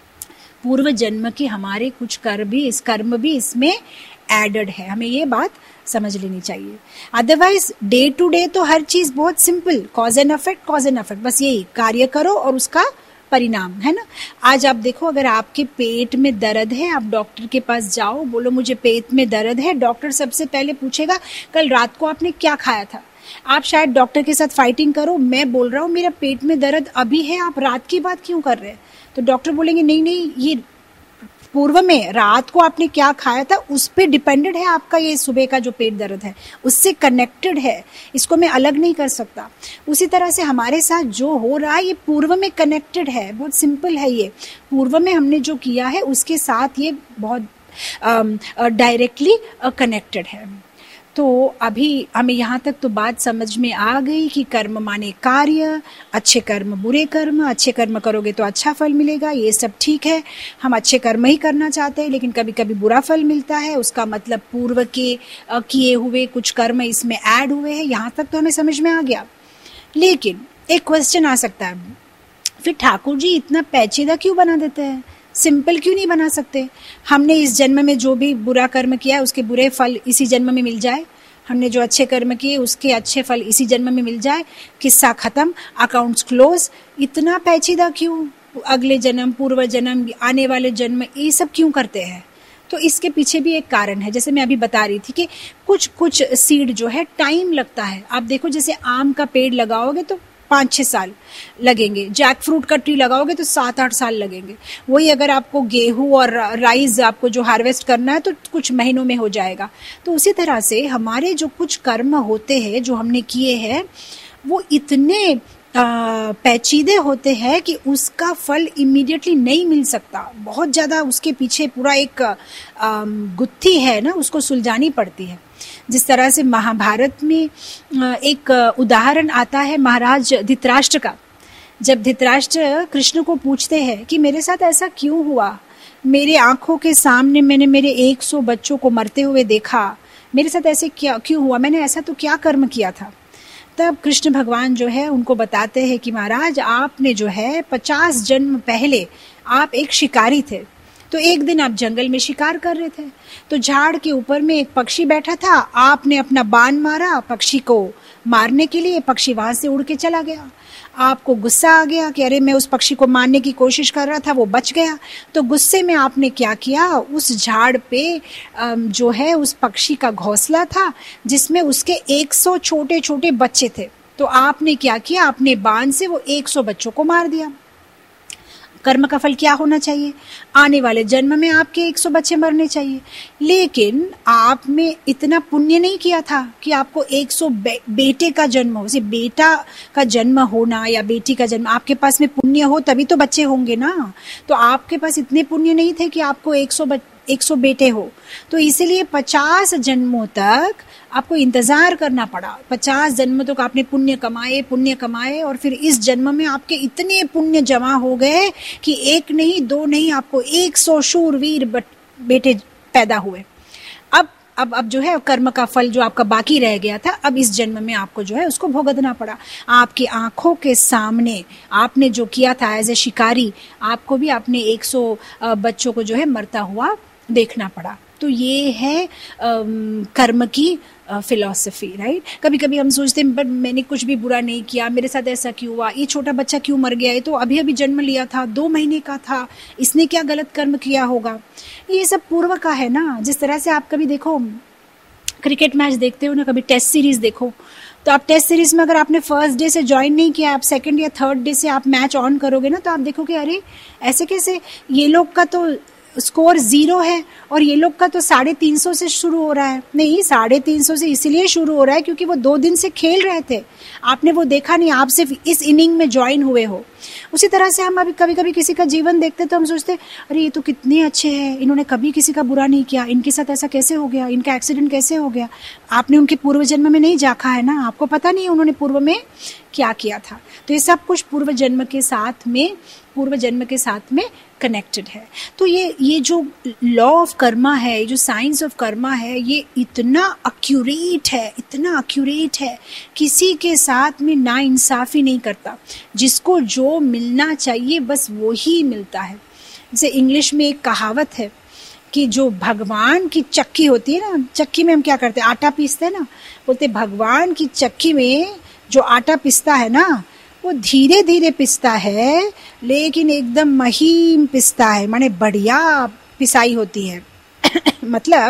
पूर्व जन्म के हमारे कुछ कर्म भी इस कर्म भी इसमें एडेड है। हमें ये बात समझ लेनी चाहिए। अदरवाइज डे टू डे तो हर चीज बहुत simple, cause and affect, cause and affect, बस यही कार्य करो और उसका परिणाम है ना। आज आप देखो अगर आपके पेट में दर्द है, आप डॉक्टर के पास जाओ, बोलो मुझे पेट में दर्द है, डॉक्टर सबसे पहले पूछेगा कल रात को आपने क्या खाया था। आप शायद डॉक्टर के साथ फाइटिंग करो, मैं बोल रहा हूँ मेरा पेट में दर्द अभी है, आप रात की बात क्यों कर रहे हैं? तो डॉक्टर बोलेंगे नहीं नहीं ये पूर्व में रात को आपने क्या खाया था उस पे डिपेंडेड है आपका ये सुबह का जो पेट दर्द है, उससे कनेक्टेड है, इसको मैं अलग नहीं कर सकता। उसी तरह से हमारे साथ जो हो रहा है ये पूर्व में कनेक्टेड है, बहुत सिंपल है। ये पूर्व में हमने जो किया है उसके साथ ये बहुत डायरेक्टली कनेक्टेड है। तो अभी हमें यहाँ तक तो बात समझ में आ गई कि कर्म माने कार्य, अच्छे कर्म बुरे कर्म, अच्छे कर्म करोगे तो अच्छा फल मिलेगा, ये सब ठीक है। हम अच्छे कर्म ही करना चाहते हैं लेकिन कभी कभी बुरा फल मिलता है, उसका मतलब पूर्व के किए हुए कुछ कर्म इसमें ऐड हुए हैं। यहाँ तक तो हमें समझ में आ गया। लेकिन एक क्वेश्चन आ सकता है, फिर ठाकुर जी इतना पेचीदा क्यों बना देते हैं, सिंपल क्यों नहीं बना सकते? हमने इस जन्म में जो भी बुरा कर्म किया उसके बुरे फल इसी जन्म में मिल जाए, हमने जो अच्छे कर्म किए उसके अच्छे फल इसी जन्म में मिल जाए, किस्सा खत्म, अकाउंट्स क्लोज। इतना पेचीदा क्यों? अगले जन्म, पूर्व जन्म, आने वाले जन्म, ये सब क्यों करते हैं? तो इसके पीछे भी एक कारण है। जैसे मैं अभी बता रही थी कि कुछ कुछ सीड जो है टाइम लगता है। आप देखो जैसे आम का पेड़ लगाओगे तो पाँच छः साल लगेंगे, जैक फ्रूट का ट्री लगाओगे तो सात आठ साल लगेंगे। वही अगर आपको गेहूं और राइस आपको जो हार्वेस्ट करना है तो कुछ महीनों में हो जाएगा। तो उसी तरह से हमारे जो कुछ कर्म होते हैं जो हमने किए हैं वो इतने पेचीदे होते हैं कि उसका फल इमीडिएटली नहीं मिल सकता। बहुत ज़्यादा उसके पीछे पूरा एक गुत्थी है ना, उसको सुलझानी पड़ती है। जिस तरह से महाभारत में एक उदाहरण आता है महाराज धृतराष्ट्र का। जब धृतराष्ट्र कृष्ण को पूछते हैं कि मेरे साथ ऐसा क्यों हुआ, मेरे आंखों के सामने मैंने मेरे एक सौ बच्चों को मरते हुए देखा, मेरे साथ ऐसे क्या क्यों हुआ, मैंने ऐसा तो क्या कर्म किया था? तब कृष्ण भगवान जो है उनको बताते हैं कि महाराज आपने जो है पचास जन्म पहले आप एक शिकारी थे। तो एक दिन आप जंगल में शिकार कर रहे थे, तो झाड़ के ऊपर में एक पक्षी बैठा था, आपने अपना बाण मारा पक्षी को मारने के लिए, पक्षी वहां से उड़ के चला गया। आपको गुस्सा आ गया कि अरे मैं उस पक्षी को मारने की कोशिश कर रहा था, वो बच गया। तो गुस्से में आपने क्या किया, उस झाड़ पे जो है उस पक्षी का घोंसला था जिसमें उसके सौ छोटे छोटे बच्चे थे। तो आपने क्या किया, अपने बाण से वो सौ बच्चों को मार दिया। कर्म का फल क्या होना चाहिए, आने वाले जन्म में आपके सौ बच्चे मरने चाहिए। लेकिन आपने इतना पुण्य नहीं किया था कि आपको सौ बे, बेटे का जन्म हो। सिर्फ बेटा का जन्म होना या बेटी का जन्म, आपके पास में पुण्य हो तभी तो बच्चे होंगे ना। तो आपके पास इतने पुण्य नहीं थे कि आपको सौ बेटे हो। तो इसीलिए पचास जन्मों तक आपको इंतजार करना पड़ा। पचास जन्म तक आपने पुण्य कमाए पुण्य कमाए और फिर इस जन्म में आपके इतने पुण्य जमा हो गए कि एक नहीं दो नहीं आपको सौ शूरवीर बेटे पैदा हुए। अब अब अब जो है कर्म का फल जो आपका बाकी रह गया था, अब इस जन्म में आपको जो है उसको भुगतना पड़ा। आपकी आंखों के सामने आपने जो किया था एज ए शिकारी, आपको भी अपने सौ बच्चों को जो है मरता हुआ देखना पड़ा। तो ये है कर्म की फिलॉसफी, राइट। कभी कभी हम सोचते हैं बट मैंने कुछ भी बुरा नहीं किया, मेरे साथ ऐसा क्यों हुआ, ये छोटा बच्चा क्यों मर गया, ये तो अभी अभी जन्म लिया था, दो महीने का था, इसने क्या गलत कर्म किया होगा। ये सब पूर्व का है ना। जिस तरह से आप कभी देखो क्रिकेट मैच देखते हो ना, कभी टेस्ट सीरीज देखो, तो आप टेस्ट सीरीज में अगर आपने फर्स्ट डे से ज्वाइन नहीं किया, आप सेकंड या थर्ड डे से आप मैच ऑन करोगे ना, तो आप देखोगे अरे ऐसे कैसे, ये लोग का तो स्कोर जीरो है और ये लोग का तो साढ़े तीन सौ से शुरू हो रहा है। नहीं, साढ़े तीन सौ से इसलिए शुरू हो रहा है क्योंकि वो दो दिन से खेल रहे थे, आपने वो देखा नहीं, आप सिर्फ इस इनिंग में ज्वाइन हुए हो। उसी तरह से हम अभी कभी कभी किसी का जीवन देखते तो हम सोचते अरे ये तो कितने अच्छे हैं, इन्होंने कभी किसी का बुरा नहीं किया, इनके साथ ऐसा कैसे हो गया, इनका एक्सीडेंट कैसे हो गया। आपने उनके पूर्व जन्म में नहीं झांका है ना, आपको पता नहीं उन्होंने पूर्व में क्या किया था। तो ये सब कुछ पूर्व जन्म के साथ में पूर्व जन्म के साथ में कनेक्टेड है। तो ये ये जो लॉ ऑफ कर्मा है, ये जो साइंस ऑफ कर्मा है, ये इतना एक्यूरेट है, इतना एक्यूरेट है, किसी के साथ में ना इंसाफी नहीं करता। जिसको जो मिलना चाहिए बस वो ही मिलता है। जैसे इंग्लिश में एक कहावत है कि जो भगवान की चक्की होती है ना, चक्की में हम क्या करते हैं, आटा पीसते हैं ना, बोलते भगवान की चक्की में जो आटा पिसता है ना वो धीरे धीरे पिसता है लेकिन एकदम महीन पिसता है, माने बढ़िया पिसाई होती है। मतलब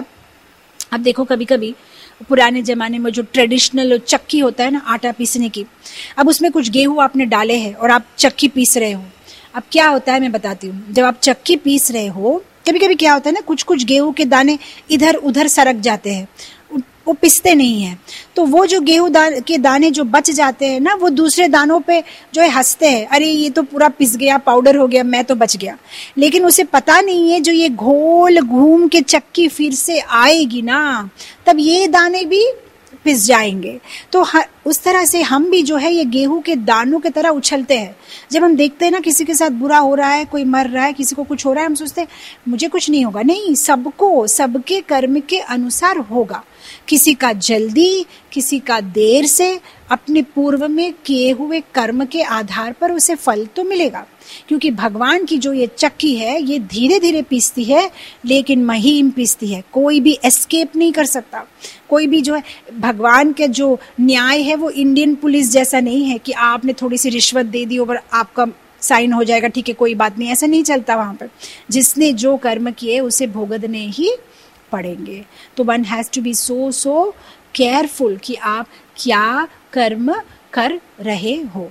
अब देखो कभी कभी पुराने जमाने में जो ट्रेडिशनल चक्की होता है ना आटा पीसने की, अब उसमें कुछ गेहूं आपने डाले हैं और आप चक्की पीस रहे हो। अब क्या होता है मैं बताती हूँ, जब आप चक्की पीस रहे हो कभी कभी क्या होता है ना, कुछ कुछ गेहूं के दाने इधर उधर सरक जाते हैं, वो पिसते नहीं हैं, तो वो जो गेहूं दान के दाने जो बच जाते हैं ना, वो दूसरे दानों पे जो है हंसते हैं, अरे ये तो पूरा पिस गया, पाउडर हो गया, मैं तो बच गया। लेकिन उसे पता नहीं है जो ये घोल घूम के चक्की फिर से आएगी ना, तब ये दाने भी पिस जाएंगे। तो उस तरह से हम भी जो है ये गेहूं के दानों की तरह उछलते हैं। जब हम देखते हैं ना किसी के साथ बुरा हो रहा है, कोई मर रहा है, किसी को कुछ हो रहा है, हम सोचते हैं मुझे कुछ नहीं होगा। नहीं, सबको सबके कर्म के अनुसार होगा। किसी का जल्दी, किसी का देर से, अपने पूर्व में किए हुए कर्म के आधार पर उसे फल तो मिलेगा। क्योंकि भगवान की जो ये चक्की है ये धीरे धीरे पीसती है, लेकिन महीन पीसती है। कोई भी एस्केप नहीं कर सकता। कोई भी जो है, भगवान के जो न्याय है वो इंडियन पुलिस जैसा नहीं है कि आपने थोड़ी सी रिश्वत दे दी और आपका साइन हो जाएगा, ठीक है कोई बात नहीं, ऐसा नहीं चलता वहां पर। जिसने जो कर्म किए उसे भुगतने ही पड़ेंगे। तो one has to be so so careful कि आप क्या कर्म कर रहे हो।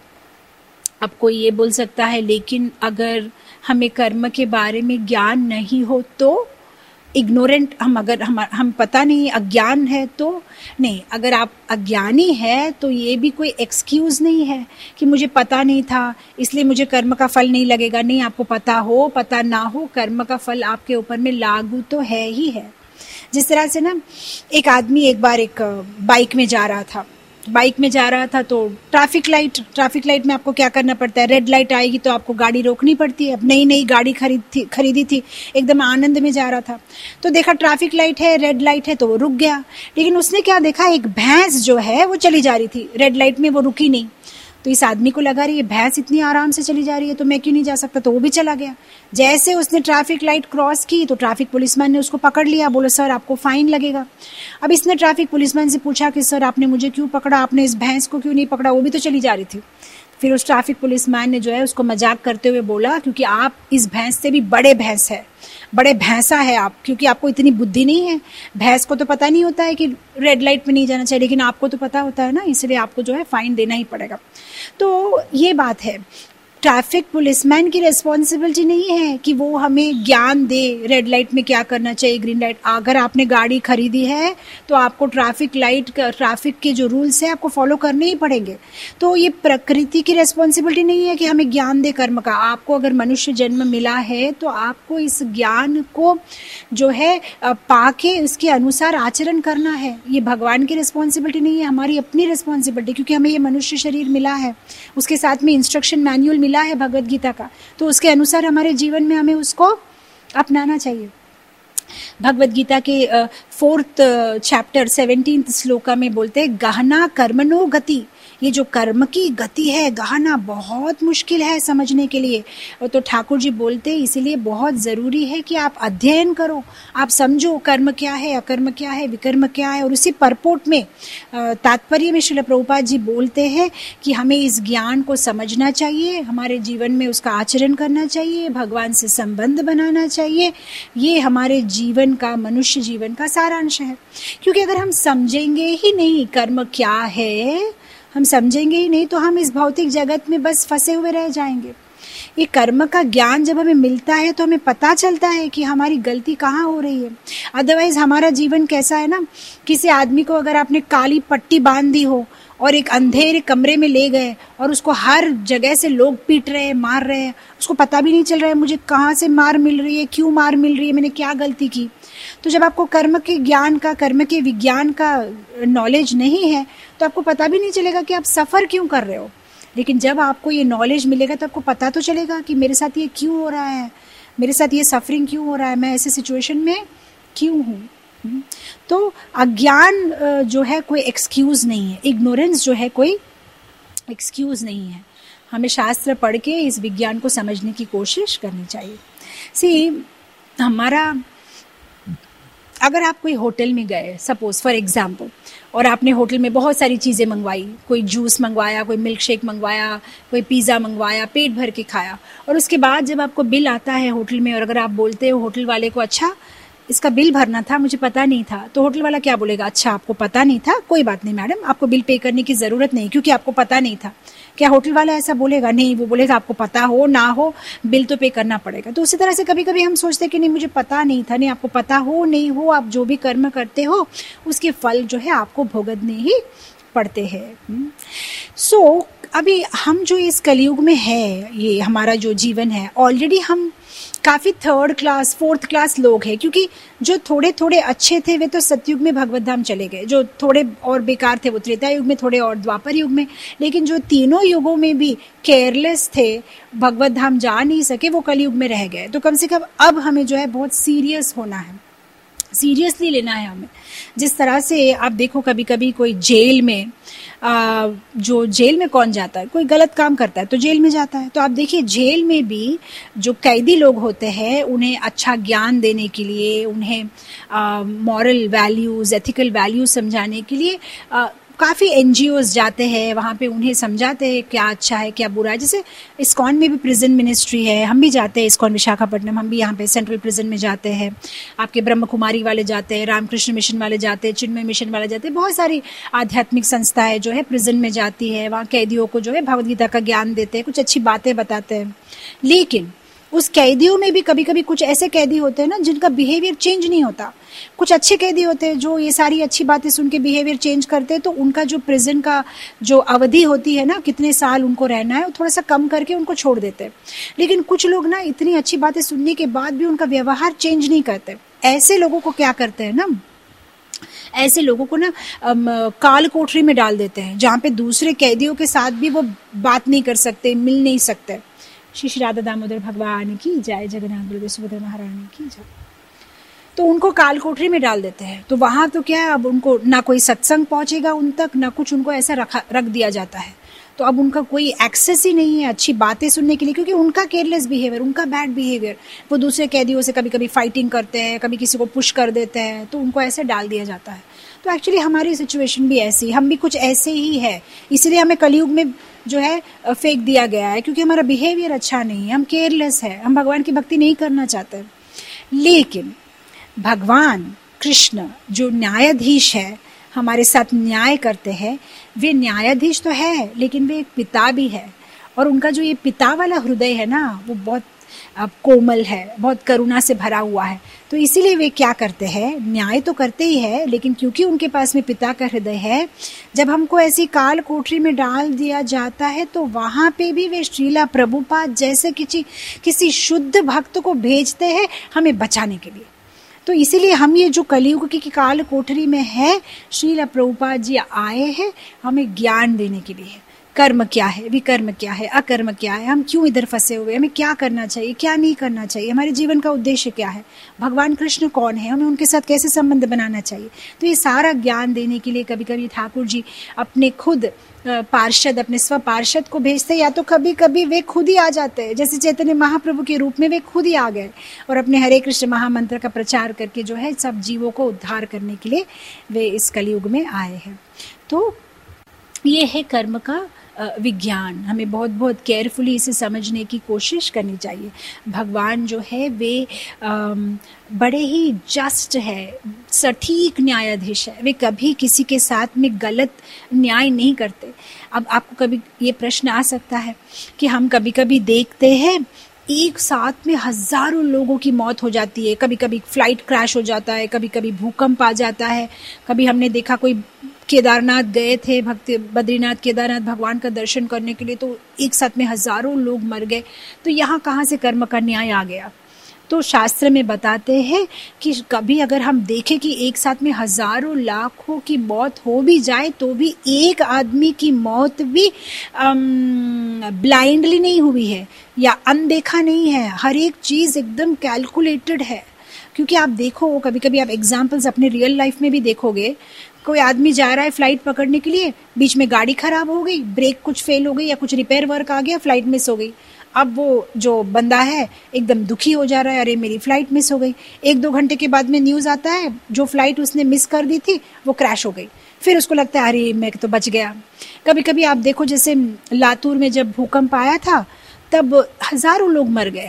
अब कोई ये बोल सकता है लेकिन अगर हमें कर्म के बारे में ज्ञान नहीं हो तो, इग्नोरेंट हम अगर हम हम पता नहीं, अज्ञान है तो नहीं। अगर आप अज्ञानी है तो ये भी कोई एक्सक्यूज नहीं है कि मुझे पता नहीं था इसलिए मुझे कर्म का फल नहीं लगेगा। नहीं, आपको पता हो पता ना हो, कर्म का फल आपके ऊपर में लागू तो है ही है। जिस तरह से ना, एक आदमी एक बार एक बाइक में जा रहा था बाइक में जा रहा था तो ट्रैफिक लाइट ट्रैफिक लाइट में आपको क्या करना पड़ता है, रेड लाइट आएगी तो आपको गाड़ी रोकनी पड़ती है। अब नई नई गाड़ी खरीद थी खरीदी थी, एकदम आनंद में जा रहा था, तो देखा ट्रैफिक लाइट है, रेड लाइट है, तो वो रुक गया। लेकिन उसने क्या देखा, एक भैंस जो है वो चली जा रही थी, रेड लाइट में वो रुकी नहीं। तो इस आदमी को लगा रही है भैंस इतनी आराम से चली जा रही है तो मैं क्यों नहीं जा सकता, तो वो भी चला गया। जैसे उसने ट्रैफिक लाइट क्रॉस की तो ट्रैफिक पुलिसमैन ने उसको पकड़ लिया, बोला सर आपको फाइन लगेगा। अब इसने ट्रैफिक पुलिसमैन से पूछा कि सर आपने मुझे क्यों पकड़ा, आपने इस भैंस को क्यों नहीं पकड़ा, वो भी तो चली जा रही थी। फिर उस ट्रैफिक पुलिसमैन ने जो है उसको मजाक करते हुए बोला क्योंकि आप इस भैंस से भी बड़े भैंस है, बड़े भैंसा है आप, क्योंकि आपको इतनी बुद्धि नहीं है। भैंस को तो पता नहीं होता है कि रेड लाइट में नहीं जाना चाहिए, लेकिन आपको तो पता होता है ना, इसलिए आपको जो है फाइन देना ही पड़ेगा। तो ये बात है, ट्रैफिक पुलिसमैन की रिस्पॉन्सिबिलिटी नहीं है कि वो हमें ज्ञान दे रेड लाइट में क्या करना चाहिए, ग्रीन लाइट। अगर आपने गाड़ी खरीदी है तो आपको ट्रैफिक लाइट ट्रैफिक के जो रूल्स है आपको फॉलो करने ही पड़ेंगे। तो ये प्रकृति की रिस्पॉन्सिबिलिटी नहीं है कि हमें ज्ञान दे कर्म का। आपको अगर मनुष्य जन्म मिला है तो आपको इस ज्ञान को जो है पाके उसके अनुसार आचरण करना है। ये भगवान की रिस्पॉन्सिबिलिटी नहीं है, हमारी अपनी रिस्पॉन्सिबिलिटी, क्योंकि हमें ये मनुष्य शरीर मिला है, उसके साथ में इंस्ट्रक्शन मैनुअल मिला है भगवत गीता का, तो उसके अनुसार हमारे जीवन में हमें उसको अपनाना चाहिए। भगवत गीता के फोर्थ चैप्टर सेवनटीन्थ श्लोका में बोलते हैं गहना कर्मणो गति। ये जो कर्म की गति है, गहना बहुत मुश्किल है समझने के लिए। तो ठाकुर जी बोलते हैं इसीलिए बहुत जरूरी है कि आप अध्ययन करो, आप समझो कर्म क्या है, अकर्म क्या है, विकर्म क्या है। और उसी परपोट में तात्पर्य में श्रील प्रभुपाद जी बोलते हैं कि हमें इस ज्ञान को समझना चाहिए, हमारे जीवन में उसका आचरण करना चाहिए, भगवान से संबंध बनाना चाहिए। ये हमारे जीवन का, मनुष्य जीवन का सारांश है। क्योंकि अगर हम समझेंगे ही नहीं कर्म क्या है, हम समझेंगे ही नहीं, तो हम इस भौतिक जगत में बस फंसे हुए रह जाएंगे। ये कर्म का ज्ञान जब हमें मिलता है तो हमें पता चलता है कि हमारी गलती कहाँ हो रही है। अदरवाइज हमारा जीवन कैसा है ना, किसी आदमी को अगर आपने काली पट्टी बांध दी हो और एक अंधेरे कमरे में ले गए और उसको हर जगह से लोग पीट रहे हैं, मार रहे हैं, उसको पता भी नहीं चल रहा है मुझे कहाँ से मार मिल रही है, क्यों मार मिल रही है, मैंने क्या गलती की। तो जब आपको कर्म के ज्ञान का, कर्म के विज्ञान का नॉलेज नहीं है तो आपको पता भी नहीं चलेगा कि आप सफ़र क्यों कर रहे हो। लेकिन जब आपको ये नॉलेज मिलेगा तो आपको पता तो चलेगा कि मेरे साथ ये क्यों हो रहा है, मेरे साथ ये सफरिंग क्यों हो रहा है, मैं ऐसे सिचुएशन में क्यों हूँ। तो अज्ञान जो है कोई एक्सक्यूज़ नहीं है, इग्नोरेंस जो है कोई एक्सक्यूज़ नहीं है। हमें शास्त्र पढ़ के इस विज्ञान को समझने की कोशिश करनी चाहिए। सी हमारा, अगर आप कोई होटल में गए सपोज फॉर एग्जांपल, और आपने होटल में बहुत सारी चीज़ें मंगवाई, कोई जूस मंगवाया, कोई मिल्क शेक मंगवाया, कोई पिज़्ज़ा मंगवाया, पेट भर के खाया, और उसके बाद जब आपको बिल आता है होटल में और अगर आप बोलते हो होटल वाले को अच्छा इसका बिल भरना था, मुझे पता नहीं था। तो होटल वाला क्या बोलेगा, अच्छा आपको पता नहीं था, कोई बात नहीं मैडम, आपको बिल पे करने की ज़रूरत नहीं क्योंकि आपको पता नहीं था। क्या होटल वाला ऐसा बोलेगा? नहीं, वो बोलेगा आपको पता हो ना हो बिल तो पे करना पड़ेगा। तो उसी तरह से कभी कभी हम सोचते हैं कि नहीं मुझे पता नहीं था। नहीं, आपको पता हो नहीं हो, आप जो भी कर्म करते हो उसके फल जो है आपको भुगतने ही पड़ते हैं। सो so, अभी हम जो इस कलयुग में है, ये हमारा जो जीवन है, ऑलरेडी हम काफ़ी थर्ड क्लास फोर्थ क्लास लोग हैं, क्योंकि जो थोड़े थोड़े अच्छे थे वे तो सतयुग में भगवत धाम चले गए, जो थोड़े और बेकार थे वो त्रेता युग में, थोड़े और द्वापर युग में। लेकिन जो तीनों युगों में भी केयरलेस थे, भगवत धाम जा नहीं सके, वो कलयुग में रह गए। तो कम से कम अब हमें जो है बहुत सीरियस होना है, सीरियसली लेना है हमें। जिस तरह से आप देखो कभी कभी कोई जेल में आ, जो जेल में कौन जाता है, कोई गलत काम करता है तो जेल में जाता है। तो आप देखिए जेल में भी जो कैदी लोग होते हैं उन्हें अच्छा ज्ञान देने के लिए, उन्हें मॉरल वैल्यूज, एथिकल वैल्यूज समझाने के लिए आ, काफ़ी एनजीओज जाते हैं वहाँ पे, उन्हें समझाते हैं क्या अच्छा है क्या बुरा है। जैसे इस्कॉन में भी प्रिजन मिनिस्ट्री है, हम भी जाते हैं इस्कॉन विशाखापट्टनम, हम भी यहाँ पे सेंट्रल प्रिजन में जाते हैं। आपके ब्रह्म कुमारी वाले जाते हैं, रामकृष्ण मिशन वाले जाते हैं, चिन्मय मिशन वाले जाते हैं, बहुत सारी आध्यात्मिक संस्थाएं जो है प्रिजन में जाती है, वहाँ कैदियों को जो है भगवद गीता का ज्ञान देते हैं, कुछ अच्छी बातें बताते हैं। लेकिन उस कैदियों में भी कभी कभी कुछ ऐसे कैदी होते हैं ना जिनका बिहेवियर चेंज नहीं होता। कुछ अच्छे कैदी होते हैं जो ये सारी अच्छी बातें सुन के बिहेवियर चेंज करते हैं, तो उनका जो प्रिजन का जो अवधि होती है ना, कितने साल उनको रहना है, वो थोड़ा सा कम करके उनको छोड़ देते हैं। लेकिन कुछ लोग ना इतनी अच्छी बातें सुनने के बाद भी उनका व्यवहार चेंज नहीं करते। ऐसे लोगों को क्या करते हैं ना, ऐसे लोगों को ना काल कोठरी में डाल देते हैं, जहाँ पे दूसरे कैदियों के साथ भी वो बात नहीं कर सकते, मिल नहीं सकते। श्री श्री राधा दामोदर भगवान की जय, जगन्नाथ बलदेव सुभद्रा महारानी की जय। तो उनको काल कोठरी में डाल देते हैं। तो वहाँ तो क्या है, अब उनको ना कोई सत्संग पहुँचेगा उन तक, ना कुछ उनको ऐसा रखा रख दिया जाता है। तो अब उनका कोई एक्सेस ही नहीं है अच्छी बातें सुनने के लिए, क्योंकि उनका केयरलेस बिहेवियर, उनका बैड बिहेवियर, वो दूसरे कैदियों से कभी कभी फाइटिंग करते हैं, कभी किसी को पुश कर देते हैं, तो उनको ऐसे डाल दिया जाता है। तो एक्चुअली हमारी सिचुएशन भी ऐसी, हम भी कुछ ऐसे ही है, इसलिए हमें कलयुग में जो है फेंक दिया गया है, क्योंकि हमारा बिहेवियर अच्छा नहीं है, हम केयरलेस है, हम भगवान की भक्ति नहीं करना चाहते। लेकिन भगवान कृष्ण जो न्यायाधीश है, हमारे साथ न्याय करते हैं, वे न्यायाधीश तो है लेकिन वे एक पिता भी है। और उनका जो ये पिता वाला हृदय है ना, वो बहुत कोमल है, बहुत करुणा से भरा हुआ है। तो इसीलिए वे क्या करते हैं, न्याय तो करते ही है, लेकिन क्योंकि उनके पास में पिता का हृदय है, जब हमको ऐसी काल कोठरी में डाल दिया जाता है तो वहाँ पे भी वे श्रीला प्रभुपाद जैसे किसी किसी शुद्ध भक्त को भेजते हैं हमें बचाने के लिए। तो इसीलिए हम ये जो कलयुग की काल कोठरी में है, श्रीला प्रभुपाद जी आए हैं हमें ज्ञान देने के लिए। कर्म क्या है, विकर्म क्या है, अकर्म क्या है, हम क्यों इधर फंसे हुए, हमें क्या करना चाहिए, क्या नहीं करना चाहिए, हमारे जीवन का उद्देश्य क्या है, भगवान कृष्ण कौन है, हमें उनके साथ कैसे संबंध बनाना चाहिए। तो ये सारा ज्ञान देने के लिए कभी कभी ठाकुर जी अपने खुद पार्षद, अपने स्व पार्षद को भेजते, या तो कभी कभी वे खुद ही आ जाते हैं, जैसे चैतन्य महाप्रभु के रूप में वे खुद ही आ गए और अपने हरे कृष्ण महामंत्र का प्रचार करके जो है सब जीवों को उद्धार करने के लिए वे इस कलयुग में आए हैं। तो ये है कर्म का विज्ञान, हमें बहुत बहुत केयरफुली इसे समझने की कोशिश करनी चाहिए। भगवान जो है वे बड़े ही जस्ट है, सटीक न्यायाधीश है, वे कभी किसी के साथ में गलत न्याय नहीं करते। अब आपको कभी ये प्रश्न आ सकता है कि हम कभी कभी देखते हैं एक साथ में हजारों लोगों की मौत हो जाती है, कभी कभी फ्लाइट क्रैश हो जाता है, कभी कभी भूकंप आ जाता है, कभी हमने देखा कोई केदारनाथ गए थे, भक्ति बद्रीनाथ केदारनाथ भगवान का दर्शन करने के लिए, तो एक साथ में हजारों लोग मर गए। तो यहाँ कहाँ से कर्म का न्याय आ गया। तो शास्त्र में बताते हैं कि कभी अगर हम देखें कि एक साथ में हजारों लाखों की मौत हो भी जाए तो भी एक आदमी की मौत भी ब्लाइंडली नहीं हुई है या अनदेखा नहीं है, हर एक चीज एकदम कैलकुलेटेड है। क्योंकि आप देखो कभी कभी आप एग्जाम्पल्स अपने रियल लाइफ में भी देखोगे, कोई आदमी जा रहा है फ्लाइट पकड़ने के लिए, बीच में गाड़ी खराब हो गई, ब्रेक कुछ फेल हो गई या कुछ रिपेयर वर्क आ गया, फ्लाइट मिस हो गई। अब वो जो बंदा है एकदम दुखी हो जा रहा है, अरे मेरी फ्लाइट मिस हो गई। एक दो घंटे के बाद में न्यूज़ आता है जो फ्लाइट उसने मिस कर दी थी वो क्रैश हो गई। फिर उसको लगता है अरे मैं तो बच गया। कभी कभी आप देखो जैसे लातूर में जब भूकंप आया था तब हजारों लोग मर गए। तो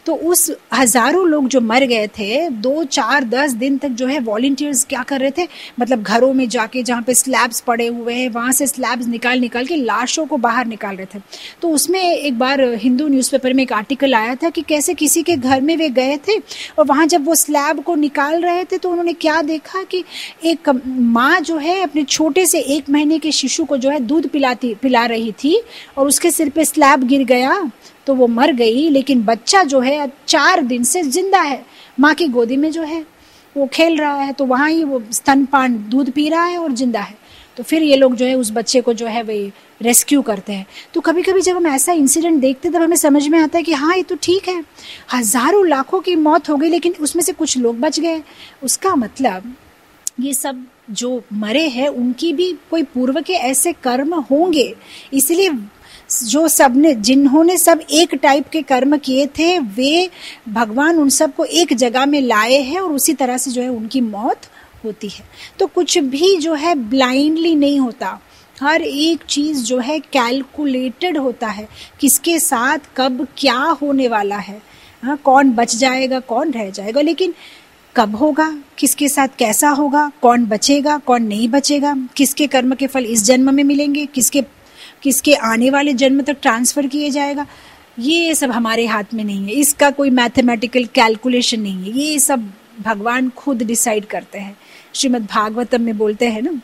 तो उस हजारों लोग जो मर गए थे, दो चार दस दिन तक जो है वॉलंटियर्स क्या कर रहे थे, मतलब घरों में जाके जहाँ पे स्लैब्स पड़े हुए हैं वहाँ से स्लैब्स निकाल निकाल के लाशों को बाहर निकाल रहे थे। तो उसमें एक बार हिंदू न्यूज़पेपर में एक आर्टिकल आया था कि कैसे किसी के घर में वे गए थे और वहाँ जब वो स्लैब को निकाल रहे थे तो उन्होंने क्या देखा कि एक माँ जो है अपने छोटे से एक महीने के शिशु को जो है दूध पिलाती पिला रही थी और उसके सिर पे स्लैब गिर गया तो वो मर गई, लेकिन बच्चा जो है चार दिन से जिंदा है, माँ की गोदी में जो है वो खेल रहा है, तो वहाँ ही वो स्तनपान दूध पी रहा है और जिंदा है। तो फिर ये लोग जो है उस बच्चे को जो है वे रेस्क्यू करते हैं। तो कभी कभी जब हम ऐसा इंसिडेंट देखते हैं तब हमें समझ में आता है कि हाँ ये तो ठीक है, हजारों लाखों की मौत हो गई लेकिन उसमें से कुछ लोग बच गए। उसका मतलब ये सब जो मरे हैं उनकी भी कोई पूर्व के ऐसे कर्म होंगे, इसलिए जो सब ने जिन्होंने सब एक टाइप के कर्म किए थे वे भगवान उन सब को एक जगह में लाए हैं और उसी तरह से जो है उनकी मौत होती है। तो कुछ भी जो है ब्लाइंडली नहीं होता, हर एक चीज़ जो है कैलकुलेटेड होता है, किसके साथ कब क्या होने वाला है, हाँ कौन बच जाएगा कौन रह जाएगा, लेकिन कब होगा, किसके साथ कैसा होगा, कौन बचेगा कौन नहीं बचेगा, किसके कर्म के फल इस जन्म में मिलेंगे, किसके किसके आने वाले जन्म तक ट्रांसफर किए जाएगा, ये सब हमारे हाथ में नहीं है। इसका कोई मैथमेटिकल कैलकुलेशन नहीं है, ये सब भगवान खुद डिसाइड करते हैं। श्रीमद् भागवतम में बोलते हैं ना,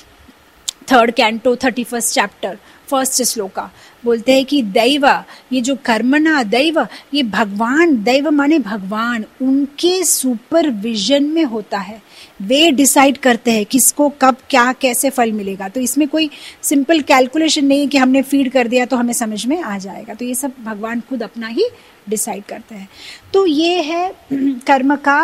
third canto thirty first chapter first shloka बोलते हैं कि दैव, ये जो कर्मणा दैव, ये भगवान, दैव माने भगवान, उनके सुपरविजन में होता है। वे डिसाइड करते हैं किसको कब क्या कैसे फल मिलेगा। तो इसमें कोई सिंपल कैलकुलेशन नहीं है कि हमने फीड कर दिया तो हमें समझ में आ जाएगा। तो ये सब भगवान खुद अपना ही डिसाइड करते हैं। तो ये है कर्म का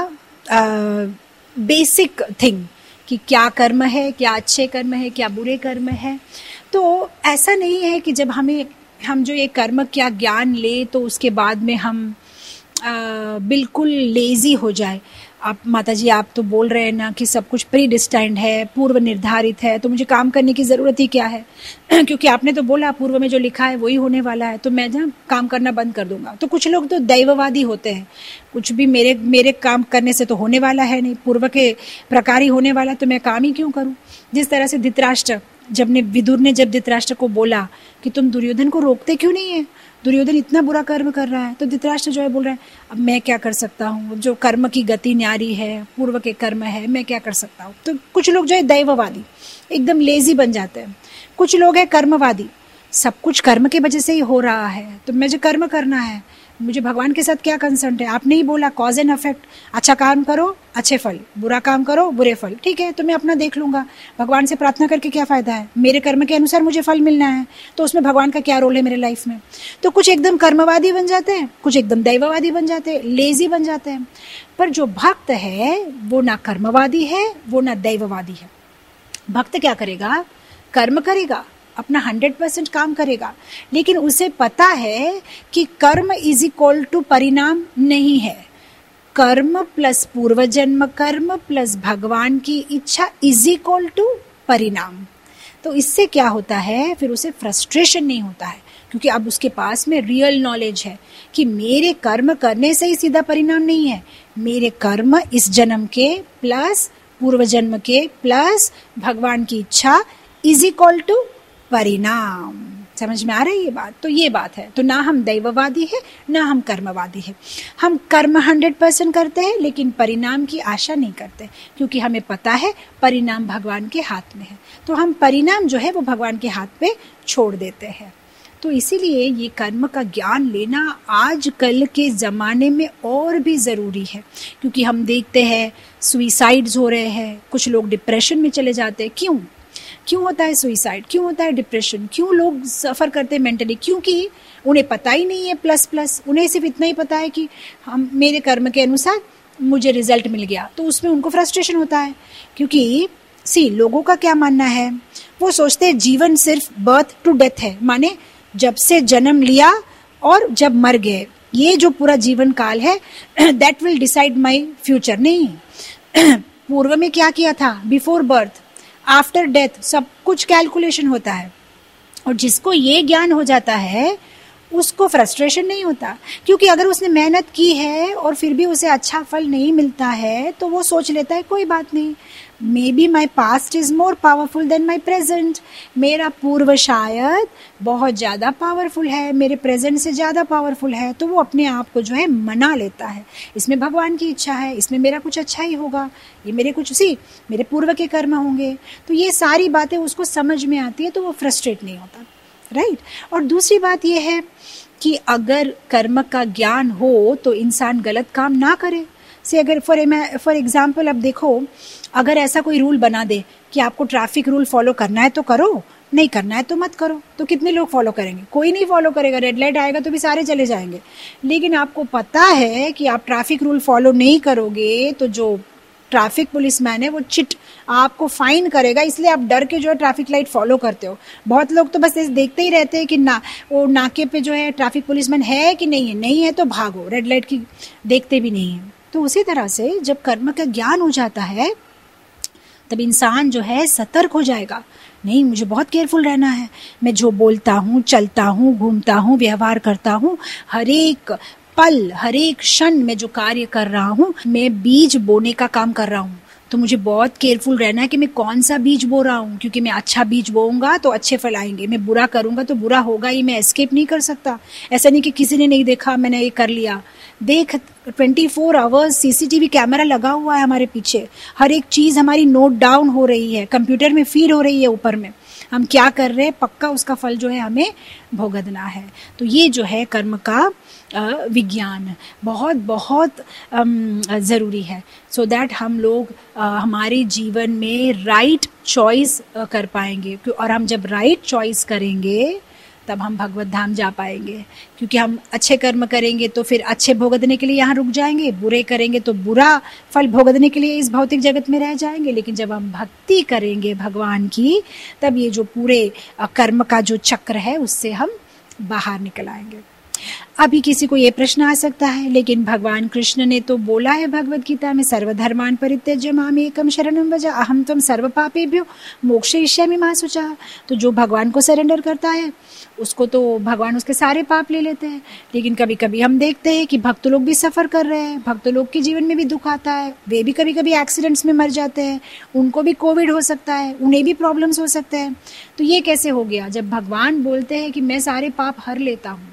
बेसिक थिंग कि क्या कर्म है, क्या अच्छे कर्म है, क्या बुरे कर्म है। तो ऐसा नहीं है कि जब हमें हम जो ये कर्म क्या ज्ञान ले तो उसके बाद में हम आ, बिल्कुल लेजी हो जाए। आप माता जी आप तो बोल रहे हैं ना कि सब कुछ प्री डिस्टाइंड है, पूर्व निर्धारित है, तो मुझे काम करने की ज़रूरत ही क्या है क्योंकि आपने तो बोला पूर्व में जो लिखा है वही होने वाला है, तो मैं जहाँ काम करना बंद कर दूंगा। तो कुछ लोग तो दैववादी होते हैं, कुछ भी मेरे मेरे काम करने से तो होने वाला है नहीं, पूर्व के प्रकार ही होने वाला, तो मैं काम ही क्यों करूँ। जिस तरह से धृतराष्ट्र जब ने विदुर ने जब धृतराष्ट्र को बोला कि तुम दुर्योधन को रोकते क्यों नहीं है, दुर्योधन इतना बुरा कर्म कर रहा है, तो धृतराष्ट्र जो है बोल रहा है अब मैं क्या कर सकता हूँ, जो कर्म की गति न्यारी है, पूर्व के कर्म है, मैं क्या कर सकता हूँ। तो कुछ लोग जो है दैववादी एकदम लेजी बन जाते हैं, कुछ लोग है कर्मवादी, सब कुछ कर्म के वजह से ही हो रहा है, तो मुझे कर्म करना है, मुझे भगवान के साथ क्या कंसर्न है। आपने ही बोला कॉज एंड इफेक्ट, अच्छा काम करो अच्छे फल, बुरा काम करो बुरे फल, ठीक है तो मैं अपना देख लूंगा, भगवान से प्रार्थना करके क्या फायदा है, मेरे कर्म के अनुसार मुझे फल मिलना है, तो उसमें भगवान का क्या रोल है मेरे लाइफ में। तो कुछ एकदम कर्मवादी बन जाते हैं, कुछ एकदम दैववादी बन जाते हैं, लेजी बन जाते हैं। पर जो भक्त है वो ना कर्मवादी है वो ना दैववादी है। भक्त क्या करेगा, कर्म करेगा, अपना हंड्रेड परसेंट काम करेगा, लेकिन उसे पता है कि कर्म इज इक्वल टू परिणाम नहीं है। कर्म प्लस पूर्व जन्म कर्म प्लस भगवान की इच्छा इज इक्वल टू परिणाम। तो इससे क्या होता है, फिर उसे फ्रस्ट्रेशन नहीं होता है, क्योंकि अब उसके पास में रियल नॉलेज है कि मेरे कर्म करने से ही सीधा परिणाम नहीं है, मेरे कर्म इस जन्म के प्लस पूर्व जन्म के प्लस भगवान की इच्छा इज इक्वल टू परिणाम। समझ में आ रही है ये बात। तो ये बात है, तो ना हम दैववादी है ना हम कर्मवादी है। हम कर्म हंड्रेड परसेंट करते हैं लेकिन परिणाम की आशा नहीं करते, क्योंकि हमें पता है परिणाम भगवान के हाथ में है, तो हम परिणाम जो है वो भगवान के हाथ पे छोड़ देते हैं। तो इसीलिए ये कर्म का ज्ञान लेना आजकल के ज़माने में और भी ज़रूरी है, क्योंकि हम देखते हैं सुइसाइड्स हो रहे हैं, कुछ लोग डिप्रेशन में चले जाते हैं। क्यों क्यों होता है सुइसाइड, क्यों होता है डिप्रेशन, क्यों लोग सफ़र करते हैं मेंटली, क्योंकि उन्हें पता ही नहीं है प्लस प्लस उन्हें सिर्फ इतना ही पता है कि हम मेरे कर्म के अनुसार मुझे रिजल्ट मिल गया, तो उसमें उनको फ्रस्ट्रेशन होता है। क्योंकि सी लोगों का क्या मानना है, वो सोचते हैं जीवन सिर्फ बर्थ टू डेथ है, माने जब से जन्म लिया और जब मर गए, ये जो पूरा जीवन काल है that will decide my future. नहीं, पूर्व में क्या किया था, बिफोर बर्थ आफ्टर डेथ सब कुछ कैलकुलेशन होता है। और जिसको ये ज्ञान हो जाता है उसको फ्रस्ट्रेशन नहीं होता, क्योंकि अगर उसने मेहनत की है और फिर भी उसे अच्छा फल नहीं मिलता है तो वो सोच लेता है कोई बात नहीं, maybe my past is more powerful than my present, मेरा पूर्व शायद बहुत ज़्यादा पावरफुल है, मेरे प्रेजेंट से ज़्यादा पावरफुल है, तो वो अपने आप को जो है मना लेता है, इसमें भगवान की इच्छा है, इसमें मेरा कुछ अच्छा ही होगा, ये मेरे कुछ सी मेरे पूर्व के कर्म होंगे। तो ये सारी बातें उसको समझ में आती है, तो वो फ्रस्ट्रेट नहीं होता, राइट। और दूसरी बात ये है कि अगर कर्म का ज्ञान हो तो इंसान गलत काम ना करे। से अगर फॉर फॉर एग्जाम्पल अब देखो, अगर ऐसा कोई रूल बना दे कि आपको ट्रैफिक रूल फॉलो करना है तो करो, नहीं करना है तो मत करो, तो कितने लोग फॉलो करेंगे? कोई नहीं फॉलो करेगा। रेड लाइट आएगा तो भी सारे चले जाएंगे। लेकिन आपको पता है कि आप ट्रैफिक रूल फॉलो नहीं करोगे तो जो ट्रैफिक पुलिस मैन है वो चिट आपको फाइन करेगा, इसलिए आप डर के जो है ट्रैफिक लाइट फॉलो करते हो। बहुत लोग तो बस देखते ही रहते हैं कि ना वो नाके पे जो है ट्रैफिक पुलिसमैन है कि नहीं है, नहीं है तो भागो, रेड लाइट की देखते भी नहीं है। तो उसी तरह से जब कर्म का ज्ञान हो जाता है तब इंसान जो है सतर्क हो जाएगा, नहीं मुझे बहुत केयरफुल रहना है, मैं जो बोलता हूँ, चलता हूँ, घूमता हूँ, व्यवहार करता हूँ, हर एक पल हर एक क्षण में जो कार्य कर रहा हूँ, मैं बीज बोने का काम कर रहा हूँ, तो मुझे बहुत केयरफुल रहना है कि मैं कौन सा बीज बो रहा हूँ, क्योंकि मैं अच्छा बीज बोऊंगा तो अच्छे फल आएंगे, मैं बुरा करूंगा तो बुरा होगा ही, मैं एस्केप नहीं कर सकता। ऐसा नहीं कि किसी ने नहीं देखा मैंने ये कर लिया, देख twenty four hours CCTV camera लगा हुआ है हमारे पीछे, हर एक चीज हमारी नोट डाउन हो रही है, कंप्यूटर में फीड हो रही है ऊपर में, हम क्या कर रहे हैं पक्का उसका फल जो है हमें भुगतना है। तो ये जो है कर्म का विज्ञान बहुत बहुत ज़रूरी है, सो so दैट हम लोग हमारे जीवन में राइट चॉइस कर पाएंगे। और हम जब राइट चॉइस करेंगे तब हम भगवत धाम जा पाएंगे, क्योंकि हम अच्छे कर्म करेंगे तो फिर अच्छे भोगने के लिए यहाँ रुक जाएंगे, बुरे करेंगे तो बुरा फल भोगने के लिए इस भौतिक जगत में रह जाएंगे। लेकिन जब हम भक्ति करेंगे भगवान की, तब ये जो पूरे कर्म का जो चक्र है उससे हम बाहर निकल आएंगे। अभी किसी को ये प्रश्न आ सकता है, लेकिन भगवान कृष्ण ने तो बोला है भगवत गीता में, सर्वधर्मान् परित्यज्य माम एकम शरणं व्रज अहम त्वं सर्व पापेभ्यो मोक्षयिष्यामि मा शुचः। तो जो भगवान को सरेंडर करता है उसको तो भगवान उसके सारे पाप ले लेते हैं। लेकिन कभी कभी हम देखते हैं कि भक्त लोग भी सफ़र कर रहे हैं, भक्त लोग के जीवन में भी दुख आता है, वे भी कभी कभी एक्सीडेंट्स में मर जाते हैं, उनको भी कोविड हो सकता है, उन्हें भी प्रॉब्लम्स हो सकते हैं। तो ये कैसे हो गया? जब भगवान बोलते हैं कि मैं सारे पाप हर लेता हूँ,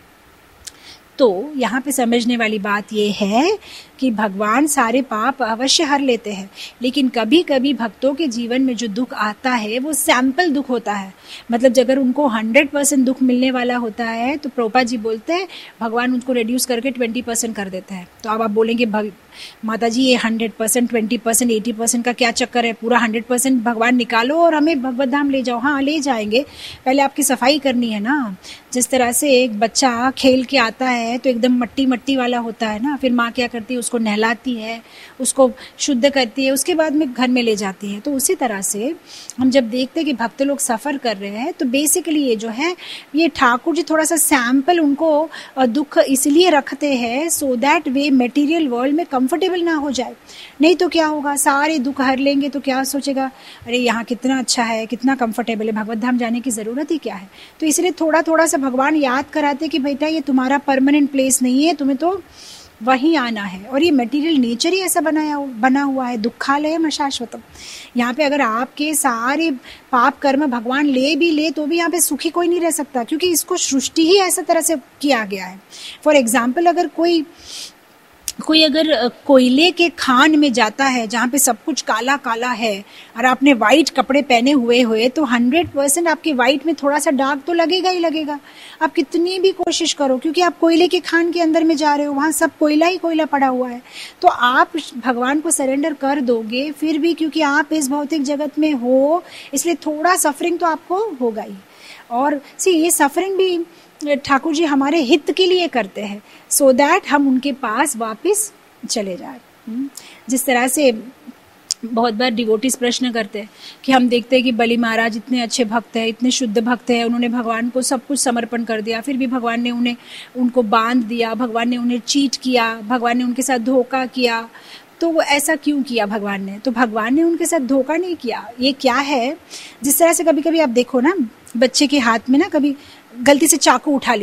तो यहाँ पे समझने वाली बात ये है कि भगवान सारे पाप अवश्य हर लेते हैं, लेकिन कभी कभी भक्तों के जीवन में जो दुख आता है वो सैंपल दुख होता है। मतलब अगर उनको हंड्रेड परसेंट दुख मिलने वाला होता है तो प्रभुपाद जी बोलते हैं भगवान उनको रिड्यूस करके ट्वेंटी परसेंट कर देता है। तो अब आप बोलेंगे माता जी ये hundred percent twenty percent eighty percent का क्या चक्कर है, पूरा हंड्रेड परसेंट भगवान निकालो और हमें भगवत धाम ले जाओ। हाँ ले जाएंगे, पहले आपकी सफाई करनी है ना। जिस तरह से एक बच्चा खेल के आता है तो एकदम मट्टी मट्टी वाला होता है ना, फिर माँ क्या करती है उसको नहलाती है, उसको शुद्ध करती है, उसके बाद में घर में ले जाती है। तो उसी तरह से हम जब देखते हैं कि भक्त लोग सफ़र कर रहे हैं तो बेसिकली ये जो है ये ठाकुर जी थोड़ा सा सैंपल उनको दुख इसलिए रखते हैं so that we material world में कंफर्टेबल ना हो जाए। नहीं तो क्या होगा, सारे दुख हर लेंगे तो क्या सोचेगा, अरे यहाँ कितना अच्छा है, कितना कंफर्टेबल है, भगवत धाम जाने की ज़रूरत ही क्या है। तो इसलिए थोड़ा थोड़ा सा भगवान याद कराते कि बेटा ये तुम्हारा परमानेंट प्लेस नहीं है, तुम्हें तो वहीं आना है। और ये मटेरियल नेचर ही ऐसा बनाया बना हुआ है, दुखालयम अशाश्वतम। यहाँ पे अगर आपके सारे पाप कर्म भगवान ले भी ले तो भी यहाँ पे सुखी कोई नहीं रह सकता, क्योंकि इसको सृष्टि ही ऐसा तरह से किया गया है। फॉर एग्जाम्पल अगर कोई कोई अगर कोयले के खान में जाता है जहाँ पे सब कुछ काला काला है और आपने वाइट कपड़े पहने हुए हुए तो हंड्रेड परसेंट आपके वाइट में थोड़ा सा डार्क तो लगेगा ही लगेगा, आप कितनी भी कोशिश करो, क्योंकि आप कोयले के खान के अंदर में जा रहे हो, वहाँ सब कोयला ही कोयला पड़ा हुआ है। तो आप भगवान को सरेंडर कर दोगे फिर भी, क्योंकि आप इस भौतिक जगत में हो, इसलिए थोड़ा सफरिंग तो आपको होगा ही। और सी ये सफरिंग भी ठाकुर जी हमारे हित के लिए करते हैं, सो so दैट हम उनके पास वापस चले जाए। जिस तरह से बहुत बार डिवोटीज प्रश्न करते हैं कि हम देखते हैं कि बलि महाराज इतने अच्छे भक्त हैं, इतने शुद्ध भक्त हैं, उन्होंने भगवान को सब कुछ समर्पण कर दिया, फिर भी भगवान ने उन्हें उनको बांध दिया, भगवान ने उन्हें चीट किया, भगवान ने उनके साथ धोखा किया। तो वो ऐसा क्यों किया भगवान ने? तो भगवान ने उनके साथ धोखा नहीं किया। ये क्या है, जिस तरह से कभी कभी आप देखो ना, बच्चे के हाथ में ना कभी गलती से चाकू उठा लिया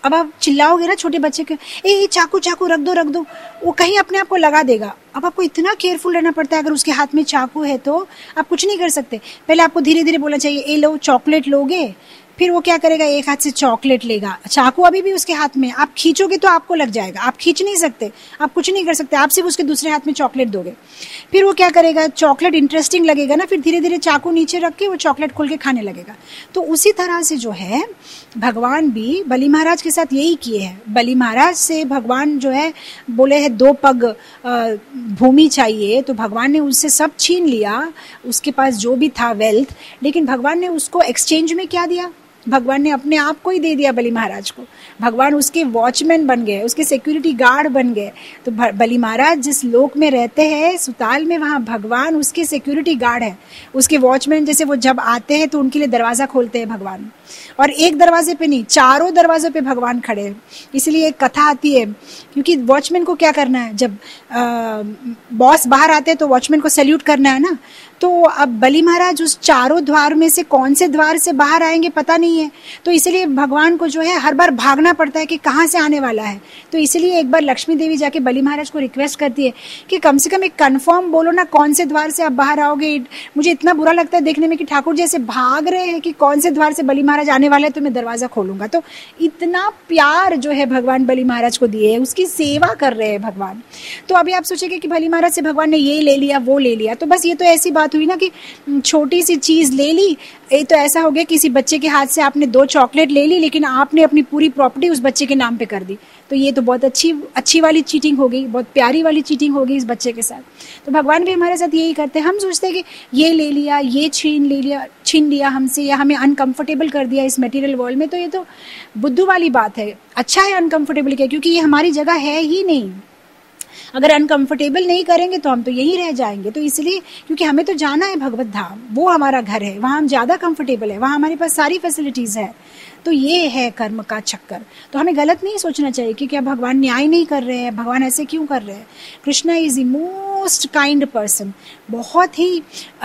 अब आप चिल्लाओगे ना छोटे बच्चे के, ए चाकू चाकू रख दो रख दो, वो कहीं अपने आप को लगा देगा। अब आपको इतना केयरफुल रहना पड़ता है, अगर उसके हाथ में चाकू है तो आप कुछ नहीं कर सकते। पहले आपको धीरे धीरे बोलना चाहिए, ए लो चॉकलेट लोगे, फिर वो क्या करेगा, एक हाथ से चॉकलेट लेगा, चाकू अभी भी उसके हाथ में, आप खींचोगे तो आपको लग जाएगा, आप खींच नहीं सकते, आप कुछ नहीं कर सकते, आप सिर्फ उसके दूसरे हाथ में चॉकलेट दोगे। फिर वो क्या करेगा, चॉकलेट इंटरेस्टिंग लगेगा ना, फिर धीरे धीरे चाकू नीचे रख के वो चॉकलेट खोल के खाने लगेगा। तो उसी तरह से जो है भगवान भी बलि महाराज के साथ यही किए हैं। बलि महाराज से भगवान जो है बोले है दो पग भूमि चाहिए, तो भगवान ने उससे सब छीन लिया, उसके पास जो भी था वेल्थ, लेकिन भगवान ने उसको एक्सचेंज में क्या दिया, भगवान ने अपने आप को ही दे दिया बलि महाराज को। भगवान उसके वॉचमैन बन गए, उसके सिक्योरिटी गार्ड बन गए। तो बलि महाराज जिस लोक में रहते हैं सुताल में, वहाँ भगवान उसके सिक्योरिटी गार्ड है, उसके वॉचमैन। जैसे वो जब आते हैं तो उनके लिए दरवाजा खोलते हैं भगवान, और एक दरवाजे पे नहीं, चारों दरवाजों पे भगवान खड़े हैं। इसलिए एक कथा आती है, क्योंकि वॉचमैन को क्या करना है, जब बॉस बाहर आते हैं तो वॉचमैन को सैल्यूट करना है ना। तो अब बलि महाराज उस चारों द्वार में से कौन से द्वार से बाहर आएंगे पता नहीं है, तो इसलिए भगवान को जो है हर बार भागना पड़ता है कि कहाँ से आने वाला है। तो इसलिए एक बार लक्ष्मी देवी जाके बलि महाराज को रिक्वेस्ट करती है कि कम से कम एक कंफर्म बोलो ना, कौन से द्वार से आप बाहर आओगे। मुझे इतना बुरा लगता है देखने में कि ठाकुर जैसे भाग रहे हैं कि कौन से द्वार से बलि महाराज आने वाले हैं तो मैं दरवाजा खोलूंगा। तो इतना प्यार जो है भगवान बलि महाराज को दिए है, उसकी सेवा कर रहे हैं भगवान। तो अभी आप सोचेंगे कि बलि महाराज से भगवान ने ये ले लिया वो ले लिया, तो बस ये तो ऐसी बात हुई ना कि छोटी सी चीज ले ली। ये तो ऐसा हो गया, किसी बच्चे के हाथ से आपने दो चॉकलेट ले ली, लेकिन आपने अपनी पूरी प्रॉपर्टी उस बच्चे के नाम पे कर दी। तो ये तो बहुत अच्छी अच्छी वाली चीटिंग हो गई, बहुत प्यारी वाली चीटिंग हो गई इस बच्चे के साथ। तो भगवान भी हमारे साथ यही करते हैं। हम सोचते हैं कि ये ले लिया, ये छीन ले लिया छीन लिया हमसे, या हमें अनकंफर्टेबल कर दिया इस मटेरियल वर्ल्ड में। तो ये तो बुद्धू वाली बात है। अच्छा है अनकंफर्टेबल किया, क्योंकि ये हमारी जगह है ही नहीं। अगर अनकंफर्टेबल नहीं करेंगे तो हम तो यहीं रह जाएंगे। तो इसलिए, क्योंकि हमें तो जाना है भगवत धाम, वो हमारा घर है, वहाँ हम ज़्यादा कंफर्टेबल है, वहाँ हमारे पास सारी फैसिलिटीज़ है। तो ये है कर्म का चक्कर। तो हमें गलत नहीं सोचना चाहिए कि क्या भगवान न्याय नहीं कर रहे हैं, भगवान ऐसे क्यों कर रहे हैं। Krishna is the most kind person, बहुत ही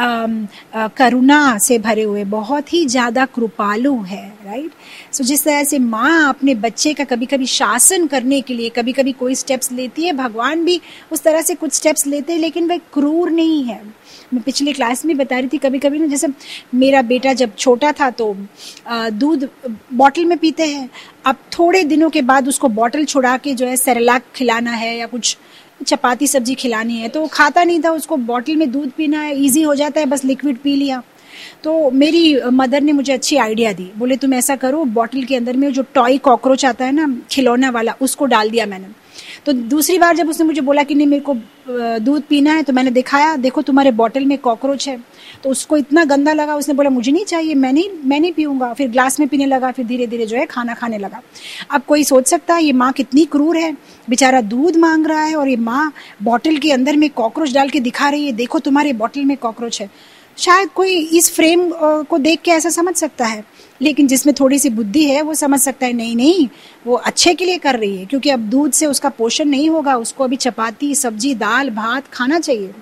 करुणा से भरे हुए, बहुत ही ज़्यादा कृपालु है, राइट। सो जिस तरह से माँ अपने बच्चे का कभी कभी शासन करने के लिए कभी कभी कोई स्टेप्स लेती है, भगवान भी उस तरह से कुछ स्टेप्स लेते हैं, लेकिन वह क्रूर नहीं है। मैं पिछले क्लास में बता रही थी, कभी कभी ना, जैसे मेरा बेटा जब छोटा था तो दूध बॉटल में पीते हैं। अब थोड़े दिनों के बाद उसको बॉटल छुड़ा के जो है सेरेलैक खिलाना है या कुछ चपाती सब्जी खिलानी है, तो वो खाता नहीं था। उसको बॉटल में दूध पीना है, इजी हो जाता है, बस लिक्विड पी लिया। तो मेरी मदर ने मुझे अच्छी आइडिया दी, बोले तुम ऐसा करो, बॉटल के अंदर में जो टॉय कॉकरोच आता है ना, खिलौना वाला, उसको डाल दिया मैंने। तो दूसरी बार जब उसने मुझे बोला कि नहीं मेरे को दूध पीना है, तो मैंने दिखाया, देखो तुम्हारे बॉटल में कॉकरोच है। तो उसको इतना गंदा लगा, उसने बोला मुझे नहीं चाहिए, मैं नहीं मैं नहीं पीऊंगा। फिर ग्लास में पीने लगा, फिर धीरे धीरे जो है खाना खाने लगा। अब कोई सोच सकता है ये माँ कितनी क्रूर है, बेचारा दूध मांग रहा है और ये माँ बॉटल के अंदर में कॉकरोच डाल के दिखा रही है, देखो तुम्हारे बॉटल में कॉकरोच है। शायद कोई इस फ्रेम को देख के ऐसा समझ सकता है, लेकिन जिसमें थोड़ी सी बुद्धि है वो समझ सकता है नहीं नहीं वो अच्छे के लिए कर रही है, क्योंकि अब दूध से उसका पोषण नहीं होगा, उसको अभी चपाती सब्जी दाल भात खाना चाहिए।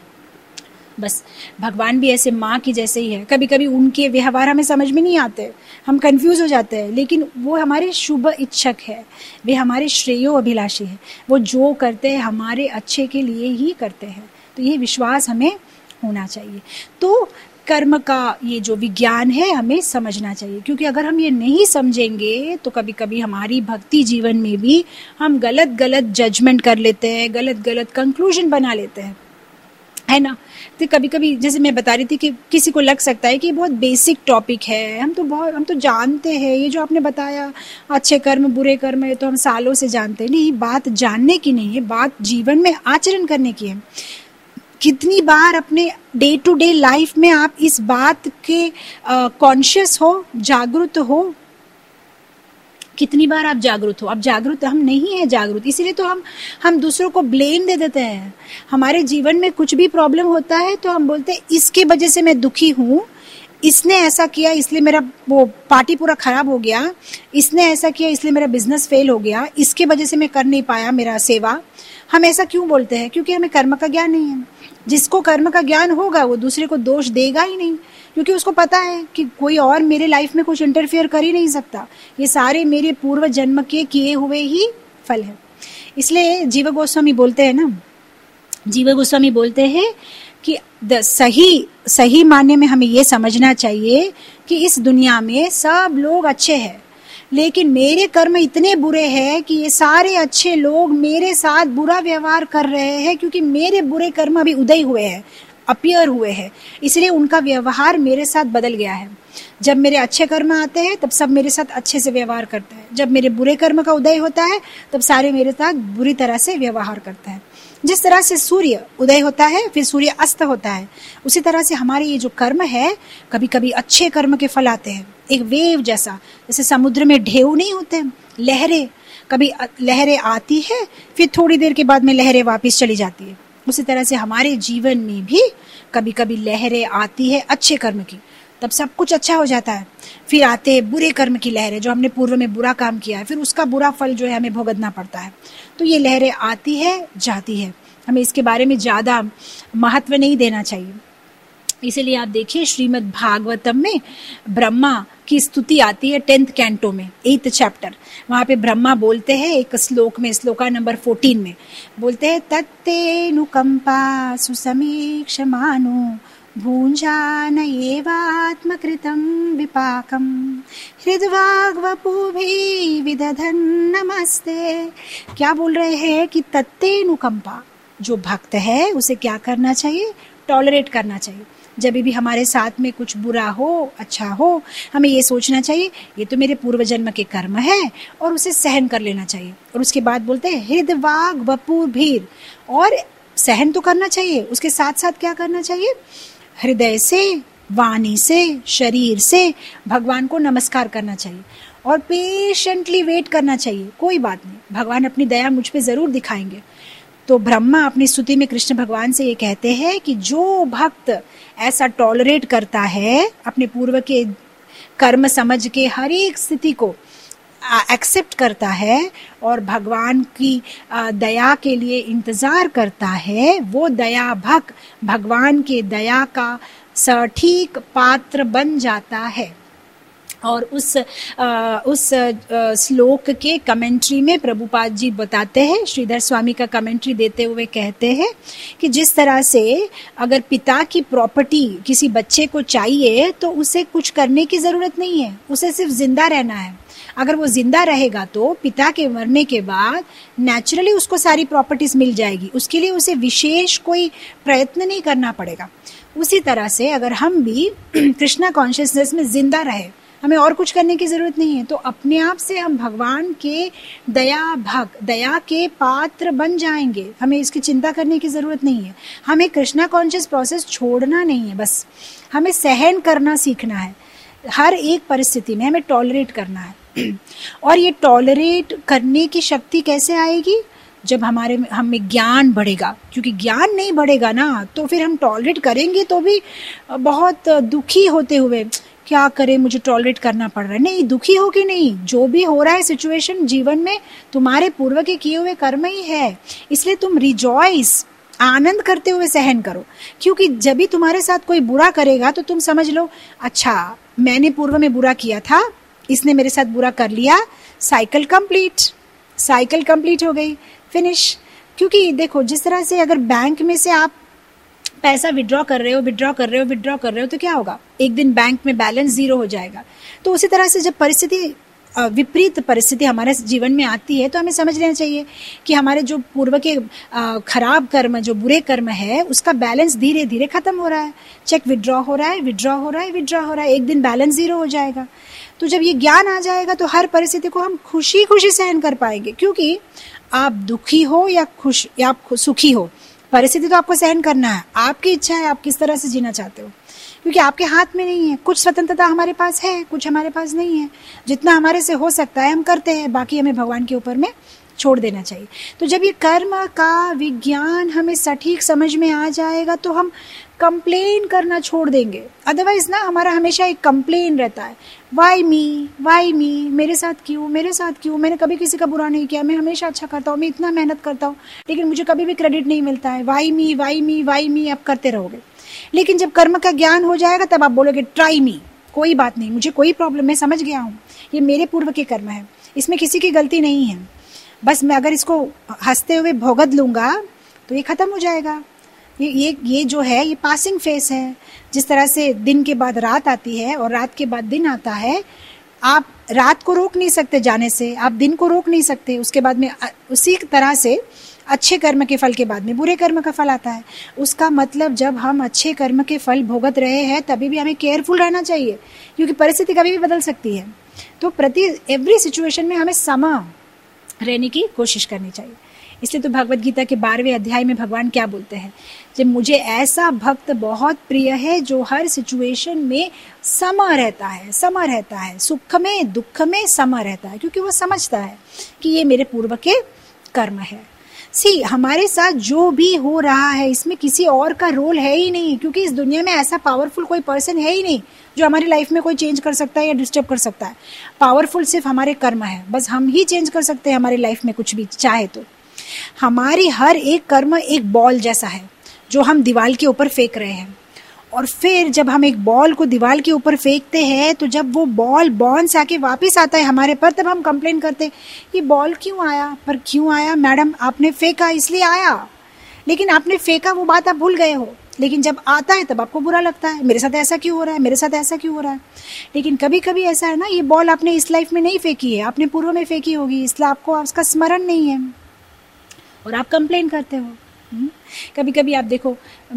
बस भगवान भी ऐसे माँ की जैसे ही है। कभी कभी उनके व्यवहार हमें समझ में नहीं आते, हम कंफ्यूज हो जाते हैं, लेकिन वो हमारे शुभ इच्छक है, वे हमारे श्रेयो अभिलाषी है। वो जो करते हैं हमारे अच्छे के लिए ही करते हैं। तो ये विश्वास हमें होना चाहिए। तो कर्म का ये जो विज्ञान है हमें समझना चाहिए, क्योंकि अगर हम ये नहीं समझेंगे तो कभी कभी हमारी भक्ति जीवन में भी हम गलत गलत जजमेंट कर लेते हैं, गलत गलत कंक्लूजन बना लेते हैं, है ना। तो कभी कभी जैसे मैं बता रही थी कि किसी को लग सकता है कि बहुत बेसिक टॉपिक है, हम तो बहुत हम तो जानते हैं, ये जो आपने बताया अच्छे कर्म बुरे कर्म, ये तो हम सालों से जानते हैं। नहीं, बात जानने की नहीं है, बात जीवन में आचरण करने की है। कितनी बार अपने डे टू डे लाइफ में आप इस बात के कॉन्शियस हो, जागरूक हो, कितनी बार आप जागरूक हो। आप जागरूक हम नहीं है जागरूक, इसीलिए तो हम हम दूसरों को ब्लेम दे देते हैं। हमारे जीवन में कुछ भी प्रॉब्लम होता है तो हम बोलते हैं इसके वजह से मैं दुखी हूँ, इसने ऐसा किया इसलिए मेरा वो पार्टी पूरा खराब हो गया, इसने ऐसा किया इसलिए मेरा बिजनेस फेल हो गया, इसके वजह से मैं कर नहीं पाया मेरा सेवा। हम ऐसा क्यों बोलते हैं? क्योंकि हमें कर्म का ज्ञान नहीं है। जिसको कर्म का ज्ञान होगा वो दूसरे को दोष देगा ही नहीं, क्योंकि उसको पता है कि कोई और मेरे लाइफ में कुछ इंटरफेयर कर ही नहीं सकता, ये सारे मेरे पूर्व जन्म के किए हुए ही फल है। इसलिए जीव गोस्वामी बोलते हैं ना, जीव गोस्वामी बोलते हैं कि सही सही मायने में हमें ये समझना चाहिए कि इस दुनिया में सब लोग अच्छे हैं, लेकिन मेरे कर्म इतने बुरे हैं कि ये सारे अच्छे लोग मेरे साथ बुरा व्यवहार कर रहे हैं, क्योंकि मेरे बुरे कर्म अभी उदय हुए हैं, अपीयर हुए हैं, इसलिए उनका व्यवहार मेरे साथ बदल गया है। जब मेरे अच्छे कर्म आते हैं तब सब मेरे साथ अच्छे से व्यवहार करते हैं, जब मेरे बुरे कर्म का उदय होता है तब सारे मेरे साथ बुरी तरह से व्यवहार करते हैं। जिस तरह से सूर्य उदय होता है फिर सूर्य अस्त होता है, उसी तरह से हमारे ये जो कर्म है, कभी कभी अच्छे कर्म के फल आते हैं, एक वेव जैसा, जैसे समुद्र में ढेउ नहीं होते, लहरें, कभी लहरें आती है फिर थोड़ी देर के बाद में लहरें वापस चली जाती है। उसी तरह से हमारे जीवन में भी कभी कभी लहरें आती है अच्छे कर्म की, तब सब कुछ अच्छा हो जाता है। फिर आते हैं बुरे कर्म की लहरें, जो हमने पूर्व में बुरा काम किया है, फिर उसका बुरा फल जो है हमें भुगतना पड़ता है। तो ये लहरें आती है जाती है, हमें इसके बारे में ज़्यादा महत्व नहीं देना चाहिए। इसीलिए आप देखिए श्रीमद् भागवतम में ब्रह्मा की स्तुति आती है टेंथ कैंटो में, एट्थ चैप्टर। वहाँ पे ब्रह्मा बोलते हैं एक श्लोक में, श्लोका नंबर फोर्टीन में बोलते हैं, तत्तेनुकंपा सुसमीक्षमानो भूंजान एवात्मकृतं विपाकं हृद्वाग्वपुभिः विदधन् नमस्ते। क्या बोल रहे हैं कि तत्तेनुकंपा, जो भक्त है उसे क्या करना चाहिए? टॉलरेट करना चाहिए। जब भी हमारे साथ में कुछ बुरा हो अच्छा हो, हमें ये सोचना चाहिए ये तो मेरे पूर्व जन्म के कर्म है, और उसे सहन कर लेना चाहिए। और उसके बाद बोलते हैं हृदवाग वपुभिः, और सहन तो करना चाहिए, उसके साथ साथ क्या करना चाहिए? हृदय से, वाणी से, शरीर से भगवान को नमस्कार करना चाहिए और पेशेंटली वेट करना चाहिए। कोई बात नहीं, भगवान अपनी दया मुझ पे जरूर दिखाएंगे। तो ब्रह्मा अपनी स्तुति में कृष्ण भगवान से ये कहते हैं कि जो भक्त ऐसा टॉलरेट करता है, अपने पूर्व के कर्म समझ के हर एक स्थिति को एक्सेप्ट करता है और भगवान की दया के लिए इंतजार करता है, वो दया भक्त भगवान के दया का सटीक पात्र बन जाता है। और उस आ, उस श्लोक के कमेंट्री में प्रभुपाद जी बताते हैं, श्रीधर स्वामी का कमेंट्री देते हुए कहते हैं कि जिस तरह से अगर पिता की प्रॉपर्टी किसी बच्चे को चाहिए तो उसे कुछ करने की ज़रूरत नहीं है, उसे सिर्फ जिंदा रहना है। अगर वो जिंदा रहेगा तो पिता के मरने के बाद नेचुरली उसको सारी प्रॉपर्टीज मिल जाएगी, उसके लिए उसे विशेष कोई प्रयत्न नहीं करना पड़ेगा। उसी तरह से अगर हम भी कृष्णा कॉन्शियसनेस में जिंदा रहे, हमें और कुछ करने की जरूरत नहीं है, तो अपने आप से हम भगवान के दया भक्त दया के पात्र बन जाएंगे। हमें इसकी चिंता करने की जरूरत नहीं है। हमें कृष्णा कॉन्शियस प्रोसेस छोड़ना नहीं है, बस हमें सहन करना सीखना है। हर एक परिस्थिति में हमें टॉलरेट करना है। और ये टॉलरेट करने की शक्ति कैसे आएगी? जब हमारे हमें ज्ञान बढ़ेगा, क्योंकि ज्ञान नहीं बढ़ेगा ना तो फिर हम टॉलरेट करेंगे तो भी बहुत दुखी होते हुए, क्या करें मुझे टॉलरेट करना पड़ रहा है। नहीं, दुखी हो कि नहीं, जो भी हो रहा है सिचुएशन जीवन में तुम्हारे पूर्व के किए हुए कर्म ही है, इसलिए तुम रिजॉइस, आनंद करते हुए सहन करो। क्योंकि जब भी तुम्हारे साथ कोई बुरा करेगा तो तुम समझ लो, अच्छा मैंने पूर्व में बुरा किया था, इसने मेरे साथ बुरा कर लिया, साइकिल कंप्लीट, साइकिल कंप्लीट हो गई, फिनिश। क्योंकि देखो, जिस तरह से अगर बैंक में से आप पैसा विड्रॉ कर रहे हो विड्रॉ कर रहे हो विड्रॉ कर रहे हो तो क्या होगा? एक दिन बैंक में बैलेंस जीरो हो जाएगा। तो उसी तरह से जब परिस्थिति विपरीत परिस्थिति हमारे जीवन में आती है तो हमें समझ लेना चाहिए कि हमारे जो पूर्व के खराब कर्म, जो बुरे कर्म है, उसका बैलेंस धीरे धीरे खत्म हो रहा है। चेक विड्रॉ हो रहा है विड्रॉ हो रहा है विड्रॉ हो रहा है, एक दिन बैलेंस जीरो हो जाएगा। तो जब ये ज्ञान आ जाएगा तो हर परिस्थिति को हम खुशी खुशी सहन कर पाएंगे। क्योंकि आप दुखी हो या खुश या आप सुखी हो, परिस्थिति तो आपको सहन करना है। आपकी इच्छा है आप किस तरह से जीना चाहते हो, क्योंकि आपके हाथ में नहीं है। कुछ स्वतंत्रता हमारे पास है, कुछ हमारे पास नहीं है। जितना हमारे से हो सकता है हम करते हैं, बाकी हमें भगवान के ऊपर में छोड़ देना चाहिए। तो जब ये कर्म का विज्ञान हमें सटीक समझ में आ जाएगा तो हम कंप्लेन करना छोड़ देंगे। अदरवाइज ना हमारा हमेशा एक कंप्लेन रहता है, वाई मी वाई मी, मेरे साथ क्यों मेरे साथ क्यों, मैंने कभी किसी का बुरा नहीं किया, मैं हमेशा अच्छा करता हूँ, मैं इतना मेहनत करता हूँ लेकिन मुझे कभी भी क्रेडिट नहीं मिलता है, why me why me why me आप करते रहोगे। लेकिन जब कर्म का ज्ञान हो जाएगा तब आप बोलोगे ट्राई मी, कोई बात नहीं, मुझे कोई प्रॉब्लम, मैं समझ गया हूँ ये मेरे पूर्व के कर्म है, इसमें किसी की गलती नहीं है, बस मैं अगर इसको हंसते हुए भोगत लूँगा तो ये ख़त्म हो जाएगा। ये ये ये जो है ये पासिंग फेस है। जिस तरह से दिन के बाद रात आती है और रात के बाद दिन आता है, आप रात को रोक नहीं सकते जाने से, आप दिन को रोक नहीं सकते, उसके बाद में उसी तरह से अच्छे कर्म के फल के बाद में बुरे कर्म का फल आता है। उसका मतलब जब हम अच्छे कर्म के फल भोगत रहे हैं तभी भी हमें केयरफुल रहना चाहिए, क्योंकि परिस्थिति कभी भी बदल सकती है। तो प्रति एवरी सिचुएशन में हमें समा रहने की कोशिश करनी चाहिए। इसलिए तो भगवत गीता के बारहवें अध्याय में भगवान क्या बोलते हैं, जब मुझे ऐसा भक्त बहुत प्रिय है जो हर सिचुएशन में समा रहता है, समा रहता है, सुख में दुख में समा रहता है, क्योंकि वो समझता है कि ये मेरे पूर्व के कर्म है। सी हमारे साथ जो भी हो रहा है इसमें किसी और का रोल है ही नहीं, क्योंकि इस दुनिया में ऐसा पावरफुल कोई पर्सन है ही नहीं जो हमारी लाइफ में कोई चेंज कर सकता है या डिस्टर्ब कर सकता है। पावरफुल सिर्फ हमारे कर्म है, बस हम ही चेंज कर सकते हैं हमारी लाइफ में कुछ भी चाहे तो। हमारी हर एक कर्म एक बॉल जैसा है जो हम दीवार के ऊपर फेंक रहे हैं, और फिर जब हम एक बॉल को दीवार के ऊपर फेंकते हैं तो जब वो बॉल बाउंस आके वापस आता है हमारे पर, तब हम कंप्लेन करते हैं ये बॉल क्यों आया, पर क्यों आया मैडम, आपने फेंका इसलिए आया, लेकिन आपने फेंका वो बात आप भूल गए हो, लेकिन जब आता है तब आपको बुरा लगता है, मेरे साथ ऐसा क्यों हो रहा है, मेरे साथ ऐसा क्यों हो रहा है। लेकिन कभी कभी ऐसा है ना, ये बॉल आपने इस लाइफ में नहीं फेंकी है, आपने पूर्व में फेंकी होगी, इसलिए आपको उसका स्मरण नहीं है और आप कंप्लेन करते हो। कभी कभी आप देखो,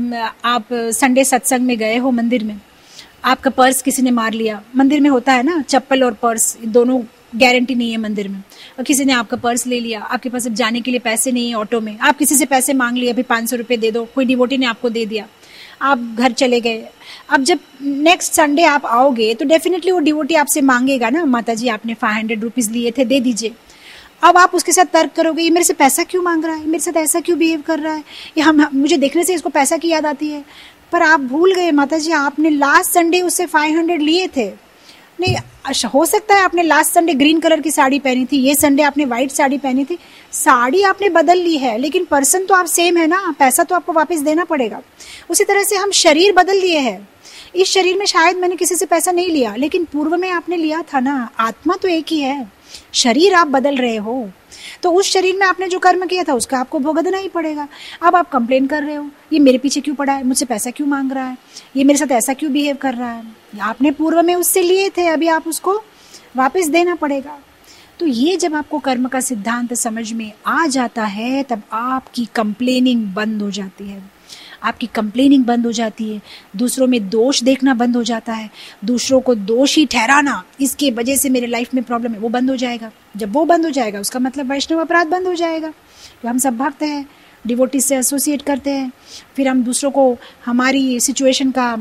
आप संडे सत्संग में गए हो मंदिर में, आपका पर्स किसी ने मार लिया, मंदिर में होता है ना चप्पल और पर्स दोनों गारंटी नहीं है मंदिर में, और किसी ने आपका पर्स ले लिया, आपके पास अब जाने के लिए पैसे नहीं है ऑटो में, आप किसी से पैसे मांग लिए, अभी पाँच सौ रुपये दे दो, कोई डिवोटी ने आपको दे दिया, आप घर चले गए। अब जब नेक्स्ट संडे आप आओगे तो डेफिनेटली वो डिवोटी आपसे मांगेगा ना, माता जी आपने फाइव हंड्रेड रुपीज़ लिए थे दे दीजिए। अब आप उसके साथ तर्क करोगे, ये मेरे से पैसा क्यों मांग रहा है, मेरे साथ ऐसा क्यों बिहेव कर रहा है, ये हम मुझे देखने से इसको पैसा की याद आती है। पर आप भूल गए माता जी आपने लास्ट संडे उससे फाइव हंड्रेड लिए थे। नहीं, हो सकता है आपने लास्ट संडे ग्रीन कलर की साड़ी पहनी थी, ये संडे आपने व्हाइट साड़ी पहनी थी, साड़ी आपने बदल ली है लेकिन पर्सन तो आप सेम है ना, पैसा तो आपको वापस देना पड़ेगा। उसी तरह से हम शरीर बदल लिए हैं, इस शरीर में शायद मैंने किसी से पैसा नहीं लिया लेकिन पूर्व में आपने लिया था ना, आत्मा तो एक ही है, शरीर आप बदल रहे हो, तो उस शरीर में आपने जो कर्म किया था उसका आपको भुगतना ही पड़ेगा। अब आप कंप्लेन कर रहे हो, ये मेरे पीछे क्यों पड़ा है, मुझसे पैसा क्यों मांग रहा है, ये मेरे साथ ऐसा क्यों बिहेव कर रहा है, आपने पूर्व में उससे लिए थे, अभी आप उसको वापस देना पड़ेगा। तो ये जब आपको कर्म का सिद्धांत समझ में आ जाता है तब आपकी कंप्लेनिंग बंद हो जाती है, आपकी कंप्लेनिंग बंद हो जाती है, दूसरों में दोष देखना बंद हो जाता है, दूसरों को दोषी ठहराना इसके वजह से मेरे लाइफ में प्रॉब्लम है वो बंद हो जाएगा। जब वो बंद हो जाएगा उसका मतलब वैष्णव अपराध बंद हो जाएगा। तो हम सब भक्त हैं, डिवोटी से एसोसिएट करते हैं, फिर हम दूसरों को हमारी सिचुएशन का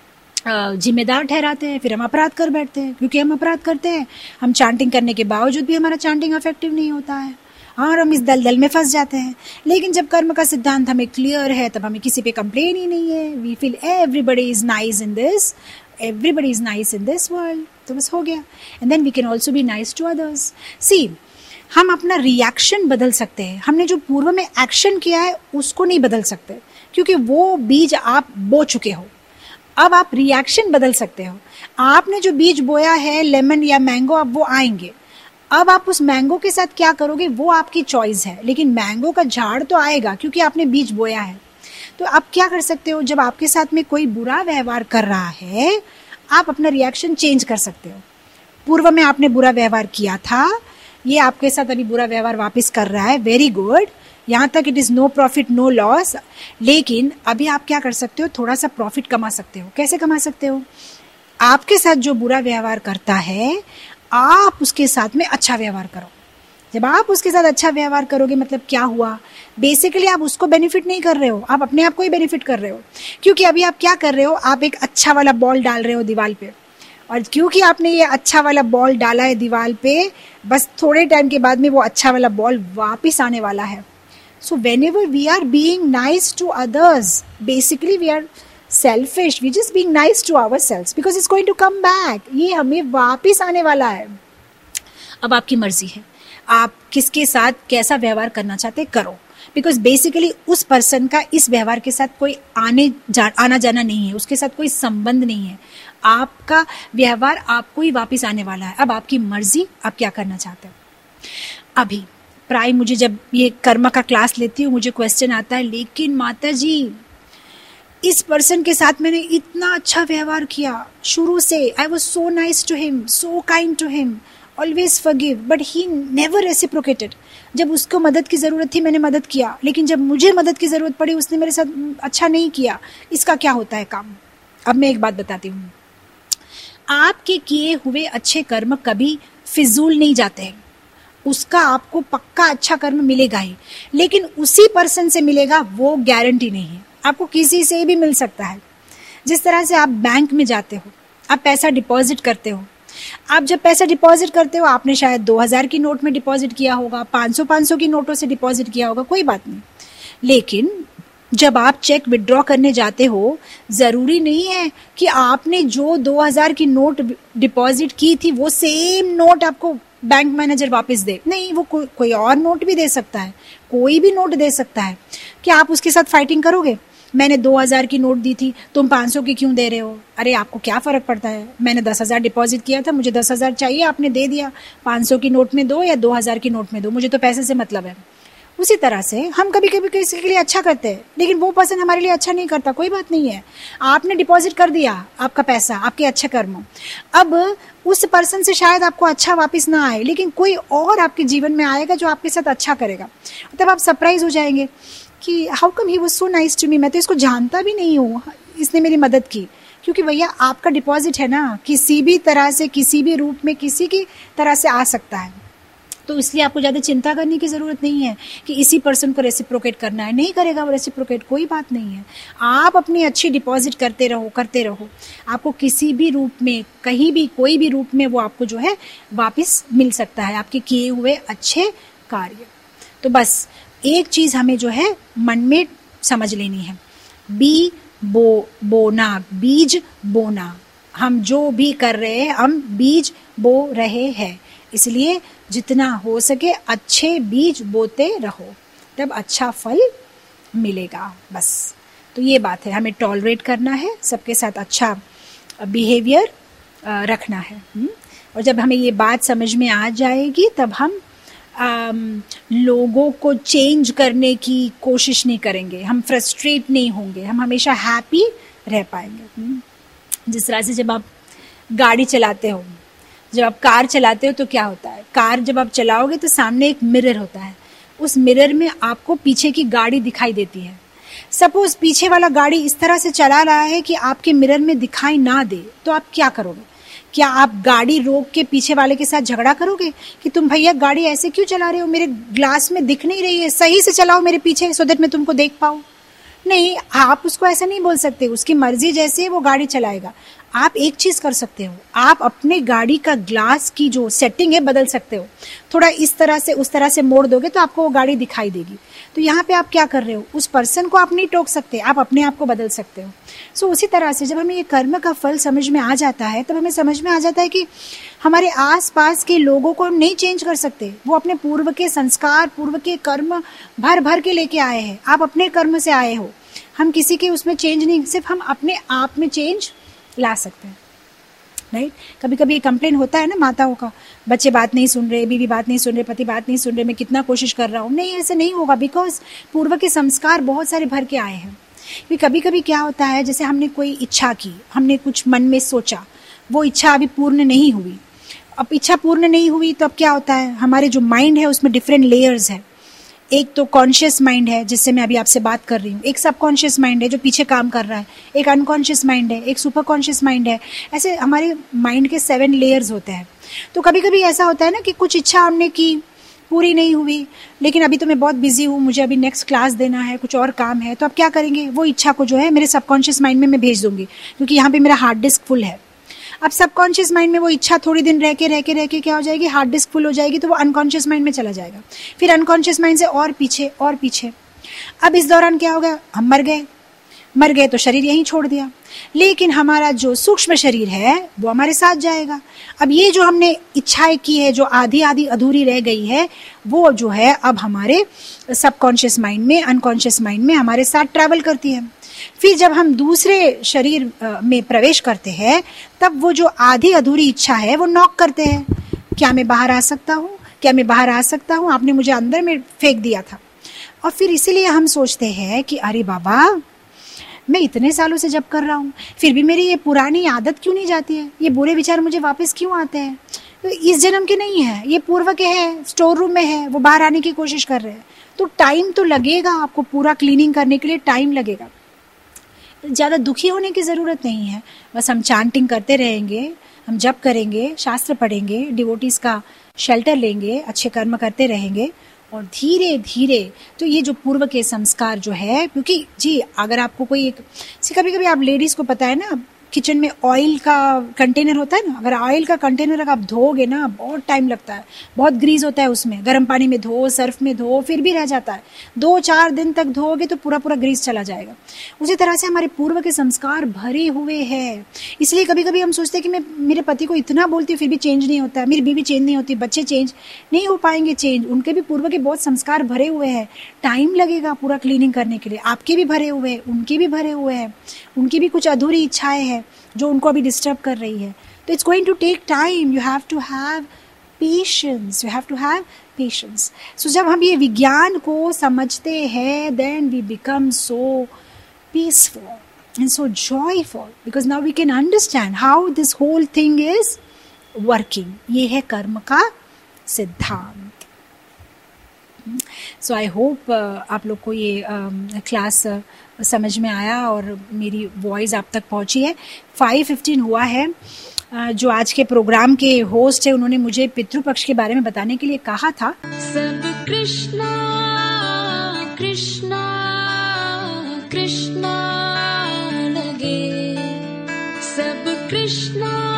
जिम्मेदार ठहराते हैं, फिर हम अपराध कर बैठते हैं। क्योंकि हम अपराध करते हैं, हम चांटिंग करने के बावजूद भी हमारा चांटिंग इफेक्टिव नहीं होता है और हम इस दलदल में फंस जाते हैं। लेकिन जब कर्म का सिद्धांत हमें क्लियर है तब हमें किसी पे कंप्लेन ही नहीं है, we feel everybody is nice in this, everybody is nice in this world, तो बस हो गया। And then we can also be nice to others. See हम अपना रिएक्शन बदल सकते हैं, हमने जो पूर्व में एक्शन किया है उसको नहीं बदल सकते क्योंकि वो बीज आप बो चुके हो। अब आप रिएक्शन बदल सकते हो, आपने जो बीज बोया है लेमन या मैंगो, अब वो आएंगे, अब आप उस मैंगो के साथ क्या करोगे वो आपकी चॉइस है, लेकिन मैंगो का झाड़ तो आएगा क्योंकि आपने बीज बोया है। तो आप क्या कर सकते हो, जब आपके साथ में कोई बुरा व्यवहार कर रहा है आप अपना रिएक्शन चेंज कर सकते हो। पूर्व में आपने बुरा व्यवहार किया था, ये आपके साथ अभी बुरा व्यवहार वापस कर रहा है, वेरी गुड, यहाँ तक it is no profit no loss. लेकिन अभी आप क्या कर सकते हो, थोड़ा सा प्रॉफिट कमा सकते हो। कैसे कमा सकते हो, आपके साथ जो बुरा व्यवहार करता है आप उसके साथ में अच्छा व्यवहार करो। जब आप उसके साथ अच्छा व्यवहार करोगे मतलब क्या हुआ, बेसिकली आप उसको बेनिफिट नहीं कर रहे हो, आप अपने आप को ही बेनिफिट कर रहे हो। क्योंकि अभी आप क्या कर रहे हो, आप एक अच्छा वाला बॉल डाल रहे हो दीवार पे और क्योंकि आपने ये अच्छा वाला बॉल डाला है दीवार पे, बस थोड़े टाइम के बाद में वो अच्छा वाला बॉल वापस आने वाला है. So whenever we are being nice to others, basically we are selfish. We just being nice to ourselves because it's going to come back. ये हमें वापस आने वाला है. अब आपकी मर्जी है, आप किसके साथ कैसा व्यवहार करना चाहते करो. बिकॉज बेसिकली उस पर्सन का इस व्यवहार के साथ कोई आने जा, आना जाना नहीं है, उसके साथ कोई संबंध नहीं है. आपका व्यवहार आपको ही वापस आने वाला है. अब आपकी मर्जी, आप क्या करना चाहते हो. अभी प्राय मुझे जब ये कर्म का क्लास लेती हूँ, मुझे क्वेश्चन आता है, लेकिन माता जी इस पर्सन के साथ मैंने इतना अच्छा व्यवहार किया शुरू से, I was so nice to him, so kind to him, always forgive, but he never reciprocated. जब उसको मदद की ज़रूरत थी मैंने मदद किया, लेकिन जब मुझे मदद की ज़रूरत पड़ी उसने मेरे साथ अच्छा नहीं किया. इसका क्या होता है काम. अब मैं एक बात बताती हूँ, आपके किए हुए अच्छे कर्म कभी फिजूल नहीं जाते हैं. उसका आपको पक्का अच्छा कर्म मिलेगा ही, लेकिन उसी पर्सन से मिलेगा वो गारंटी नहीं है. आपको किसी से भी मिल सकता है. जिस तरह से आप बैंक में जाते हो, आप पैसा डिपॉजिट करते हो. आप जब पैसा डिपॉजिट करते हो, आपने शायद दो हज़ार की नोट में डिपॉजिट किया होगा, पाँच सौ पाँच सौ की नोटों से डिपॉजिट किया होगा, कोई बात नहीं. लेकिन जब आप चेक विड्रॉ करने जाते हो, ज़रूरी नहीं है कि आपने जो दो हज़ार की नोट डिपॉजिट की थी वो सेम नोट आपको बैंक मैनेजर वापस दे. नहीं, वो को, कोई और नोट भी दे सकता है, कोई भी नोट दे सकता है. क्या आप उसके साथ फाइटिंग करोगे. मैंने दो हज़ार की नोट दी थी, तुम पाँच सौ की क्यों दे रहे हो. अरे आपको क्या फ़र्क पड़ता है. मैंने दस हज़ार डिपॉजिट किया था, मुझे दस हज़ार चाहिए, आपने दे दिया. पाँच सौ की नोट में दो या दो हज़ार की नोट में दो, मुझे तो पैसे से मतलब है. उसी तरह से हम कभी कभी किसी के लिए अच्छा करते हैं, लेकिन वो पर्सन हमारे लिए अच्छा नहीं करता. कोई बात नहीं है, आपने डिपॉजिट कर दिया आपका पैसा, आपके अच्छे कर्म. अब उस पर्सन से शायद आपको अच्छा वापस ना आए, लेकिन कोई और आपके जीवन में आएगा जो आपके साथ अच्छा करेगा. तब आप सरप्राइज हो जाएंगे कि how come he was so nice to me. मैं तो इसको जानता भी नहीं हूँ, इसने मेरी मदद की. क्योंकि भैया आपका डिपॉजिट है ना, किसी भी तरह से, किसी भी रूप में, किसी की तरह से आ सकता है. तो इसलिए आपको ज़्यादा चिंता करने की ज़रूरत नहीं है कि इसी पर्सन को रेसिप्रोकेट करना है. नहीं करेगा वो रेसिप्रोकेट, कोई बात नहीं है. आप अपनी अच्छी डिपॉजिट करते रहो करते रहो आपको किसी भी रूप में, कहीं भी, कोई भी रूप में वो आपको जो है वापस मिल सकता है, आपके किए हुए अच्छे कार्य. तो बस एक चीज़ हमें जो है मन में समझ लेनी है, बी बो बोना, बीज बोना. हम जो भी कर रहे हैं हम बीज बो रहे हैं. इसलिए जितना हो सके अच्छे बीज बोते रहो, तब अच्छा फल मिलेगा. बस तो ये बात है, हमें टॉलरेट करना है, सबके साथ अच्छा बिहेवियर रखना है. और जब हमें ये बात समझ में आ जाएगी तब हम आम, लोगों को चेंज करने की कोशिश नहीं करेंगे, हम फ्रस्ट्रेट नहीं होंगे, हम हमेशा हैप्पी रह पाएंगे. जिस तरह से जब आप गाड़ी चलाते हो, जब आप कार चलाते हो तो क्या होता है, कार जब आप चलाओगे तो सामने एक मिरर होता है. उस मिरर में आपको पीछे की गाड़ी दिखाई देती है. सपोज पीछे वाला गाड़ी इस तरह से चला रहा है कि आपके मिरर में दिखाई ना दे, तो आप क्या करोगे. क्या आप गाड़ी रोक के पीछे वाले के साथ झगड़ा करोगे कि तुम भैया गाड़ी ऐसे क्यों चला रहे हो, मेरे ग्लास में दिख नहीं रही है, सही से चलाओ मेरे पीछे सो दैट मैं तुमको देख पाऊँ. नहीं, आप उसको ऐसा नहीं बोल सकते. उसकी मर्जी जैसे वो गाड़ी चलाएगा. आप एक चीज़ कर सकते हो, आप अपने गाड़ी का ग्लास की जो सेटिंग है बदल सकते हो. थोड़ा इस तरह से उस तरह से मोड़ दोगे तो आपको वो गाड़ी दिखाई देगी. तो यहाँ पे आप क्या कर रहे हो, उस पर्सन को आप नहीं टोक सकते, आप अपने आप को बदल सकते हो. सो उसी तरह से जब हमें ये कर्म का फल समझ में आ जाता है, तब हमें समझ में आ जाता है कि हमारे आसपास के लोगों को हम नहीं चेंज कर सकते. वो अपने पूर्व के संस्कार, पूर्व के कर्म भर भर के लेके आए हैं. आप अपने कर्म से आए हो, हम किसी के उसमें चेंज नहीं, सिर्फ हम अपने आप में चेंज ला सकते हैं. Right right? कभी कभी कंप्लेन होता है ना माताओं का, बच्चे बात नहीं सुन रहे, बीवी बात नहीं सुन रहे, पति बात नहीं सुन रहे, मैं कितना कोशिश कर रहा हूँ. नहीं, ऐसे नहीं होगा, बिकॉज पूर्व के संस्कार बहुत सारे भर के आए हैं. कभी कभी क्या होता है, जैसे हमने कोई इच्छा की, हमने कुछ मन में सोचा, वो इच्छा अभी पूर्ण नहीं हुई. अब इच्छा पूर्ण नहीं हुई तो अब क्या होता है, हमारे जो माइंड है उसमें डिफरेंट लेयर्स है. एक तो कॉन्शियस माइंड है जिससे मैं अभी आपसे बात कर रही हूँ, एक सब कॉन्शियस माइंड है जो पीछे काम कर रहा है, एक अनकॉन्शियस माइंड है, एक सुपर कॉन्शियस माइंड है. ऐसे हमारे माइंड के सेवन लेयर्स होते हैं. तो कभी कभी ऐसा होता है ना कि कुछ इच्छा हमने की, पूरी नहीं हुई, लेकिन अभी तो मैं बहुत बिजी हूँ, मुझे अभी नेक्स्ट क्लास देना है, कुछ और काम है. तो अब क्या करेंगे, वो इच्छा को जो है मेरे सबकॉन्शियस माइंड में मैं भेज दूंगी, क्योंकि यहाँ पे मेरा हार्ड डिस्क फुल है. अब सबकॉन्शियस माइंड में वो इच्छा थोड़ी दिन रह के रह के रह के क्या हो जाएगी, हार्ड डिस्क फुल हो जाएगी, तो वो अनकॉन्शियस माइंड में चला जाएगा, फिर अनकॉन्शियस माइंड से और पीछे और पीछे। अब इस दौरान क्या होगा, हम मर गए, मर गए तो शरीर यहीं छोड़ दिया, लेकिन हमारा जो सूक्ष्म शरीर है वो हमारे साथ जाएगा। अब ये जो हमने इच्छाएं की है, जो आधी आधी अधूरी रह गई है, वो जो है अब हमारे सबकॉन्शियस माइंड में, अनकॉन्शियस माइंड में हमारे साथ ट्रैवल करती है। फिर जब हम दूसरे शरीर में प्रवेश करते हैं, तब वो जो आधी अधूरी इच्छा है वो नॉक करते हैं, क्या मैं बाहर आ सकता हूँ, क्या मैं बाहर आ सकता हूँ, आपने मुझे अंदर में फेंक दिया था। और फिर इसीलिए हम सोचते हैं कि अरे बाबा, मैं इतने सालों से जब कर रहा हूँ, फिर भी मेरी ये पुरानी आदत क्यों नहीं जाती है, ये बुरे विचार मुझे वापस क्यों आते हैं, तो इस जन्म के नहीं है, ये पूर्व के हैं, स्टोर रूम में है, वो बाहर आने की कोशिश कर रहे हैं। तो टाइम तो लगेगा, आपको पूरा क्लीनिंग करने के लिए टाइम लगेगा। ज़्यादा दुखी होने की ज़रूरत नहीं है, बस हम चांटिंग करते रहेंगे, हम जप करेंगे, शास्त्र पढ़ेंगे, डिवोटीज़ का शेल्टर लेंगे, अच्छे कर्म करते रहेंगे, और धीरे धीरे तो ये जो पूर्व के संस्कार जो है, क्योंकि जी अगर आपको कोई एक, कभी कभी आप लेडीज़ को पता है ना, किचन में ऑयल का कंटेनर होता है ना, अगर ऑयल का कंटेनर अगर आप धोगे ना, बहुत टाइम लगता है, बहुत ग्रीस होता है उसमें, गर्म पानी में धो, सर्फ में धो, फिर भी रह जाता है, दो चार दिन तक धोगे तो पूरा पूरा ग्रीस चला जाएगा। उसी तरह से हमारे पूर्व के संस्कार भरे हुए हैं, इसलिए कभी कभी हम सोचते हैं कि मैं मेरे पति को इतना बोलती हूँ फिर भी चेंज नहीं होता है, मेरी बीवी चेंज नहीं होती, बच्चे चेंज नहीं हो पाएंगे, चेंज उनके भी पूर्व के बहुत संस्कार भरे हुए हैं, टाइम लगेगा पूरा क्लीनिंग करने के लिए। आपके भी भरे हुए हैं, उनके भी भरे हुए हैं, उनकी भी कुछ अधूरी इच्छाएं हैं जो उनको अभी डिस्टर्ब कर रही है। तो it's going to take time, you have to have patience, you have to have patience. So जब हम ये विज्ञान को समझते हैं, then we become so peaceful and so joyful, because now we can understand how this whole thing is working. ये है कर्म का सिद्धांत। सो आई होप आप लोग को ये क्लास uh, uh, समझ में आया और मेरी वॉइस आप तक पहुंची है। फाइव फिफ्टीन हुआ है। uh, जो आज के प्रोग्राम के होस्ट है, उन्होंने मुझे पितृपक्ष के बारे में बताने के लिए कहा था। सब कृष्णा कृष्णा कृष्णा लगे, सब कृष्णा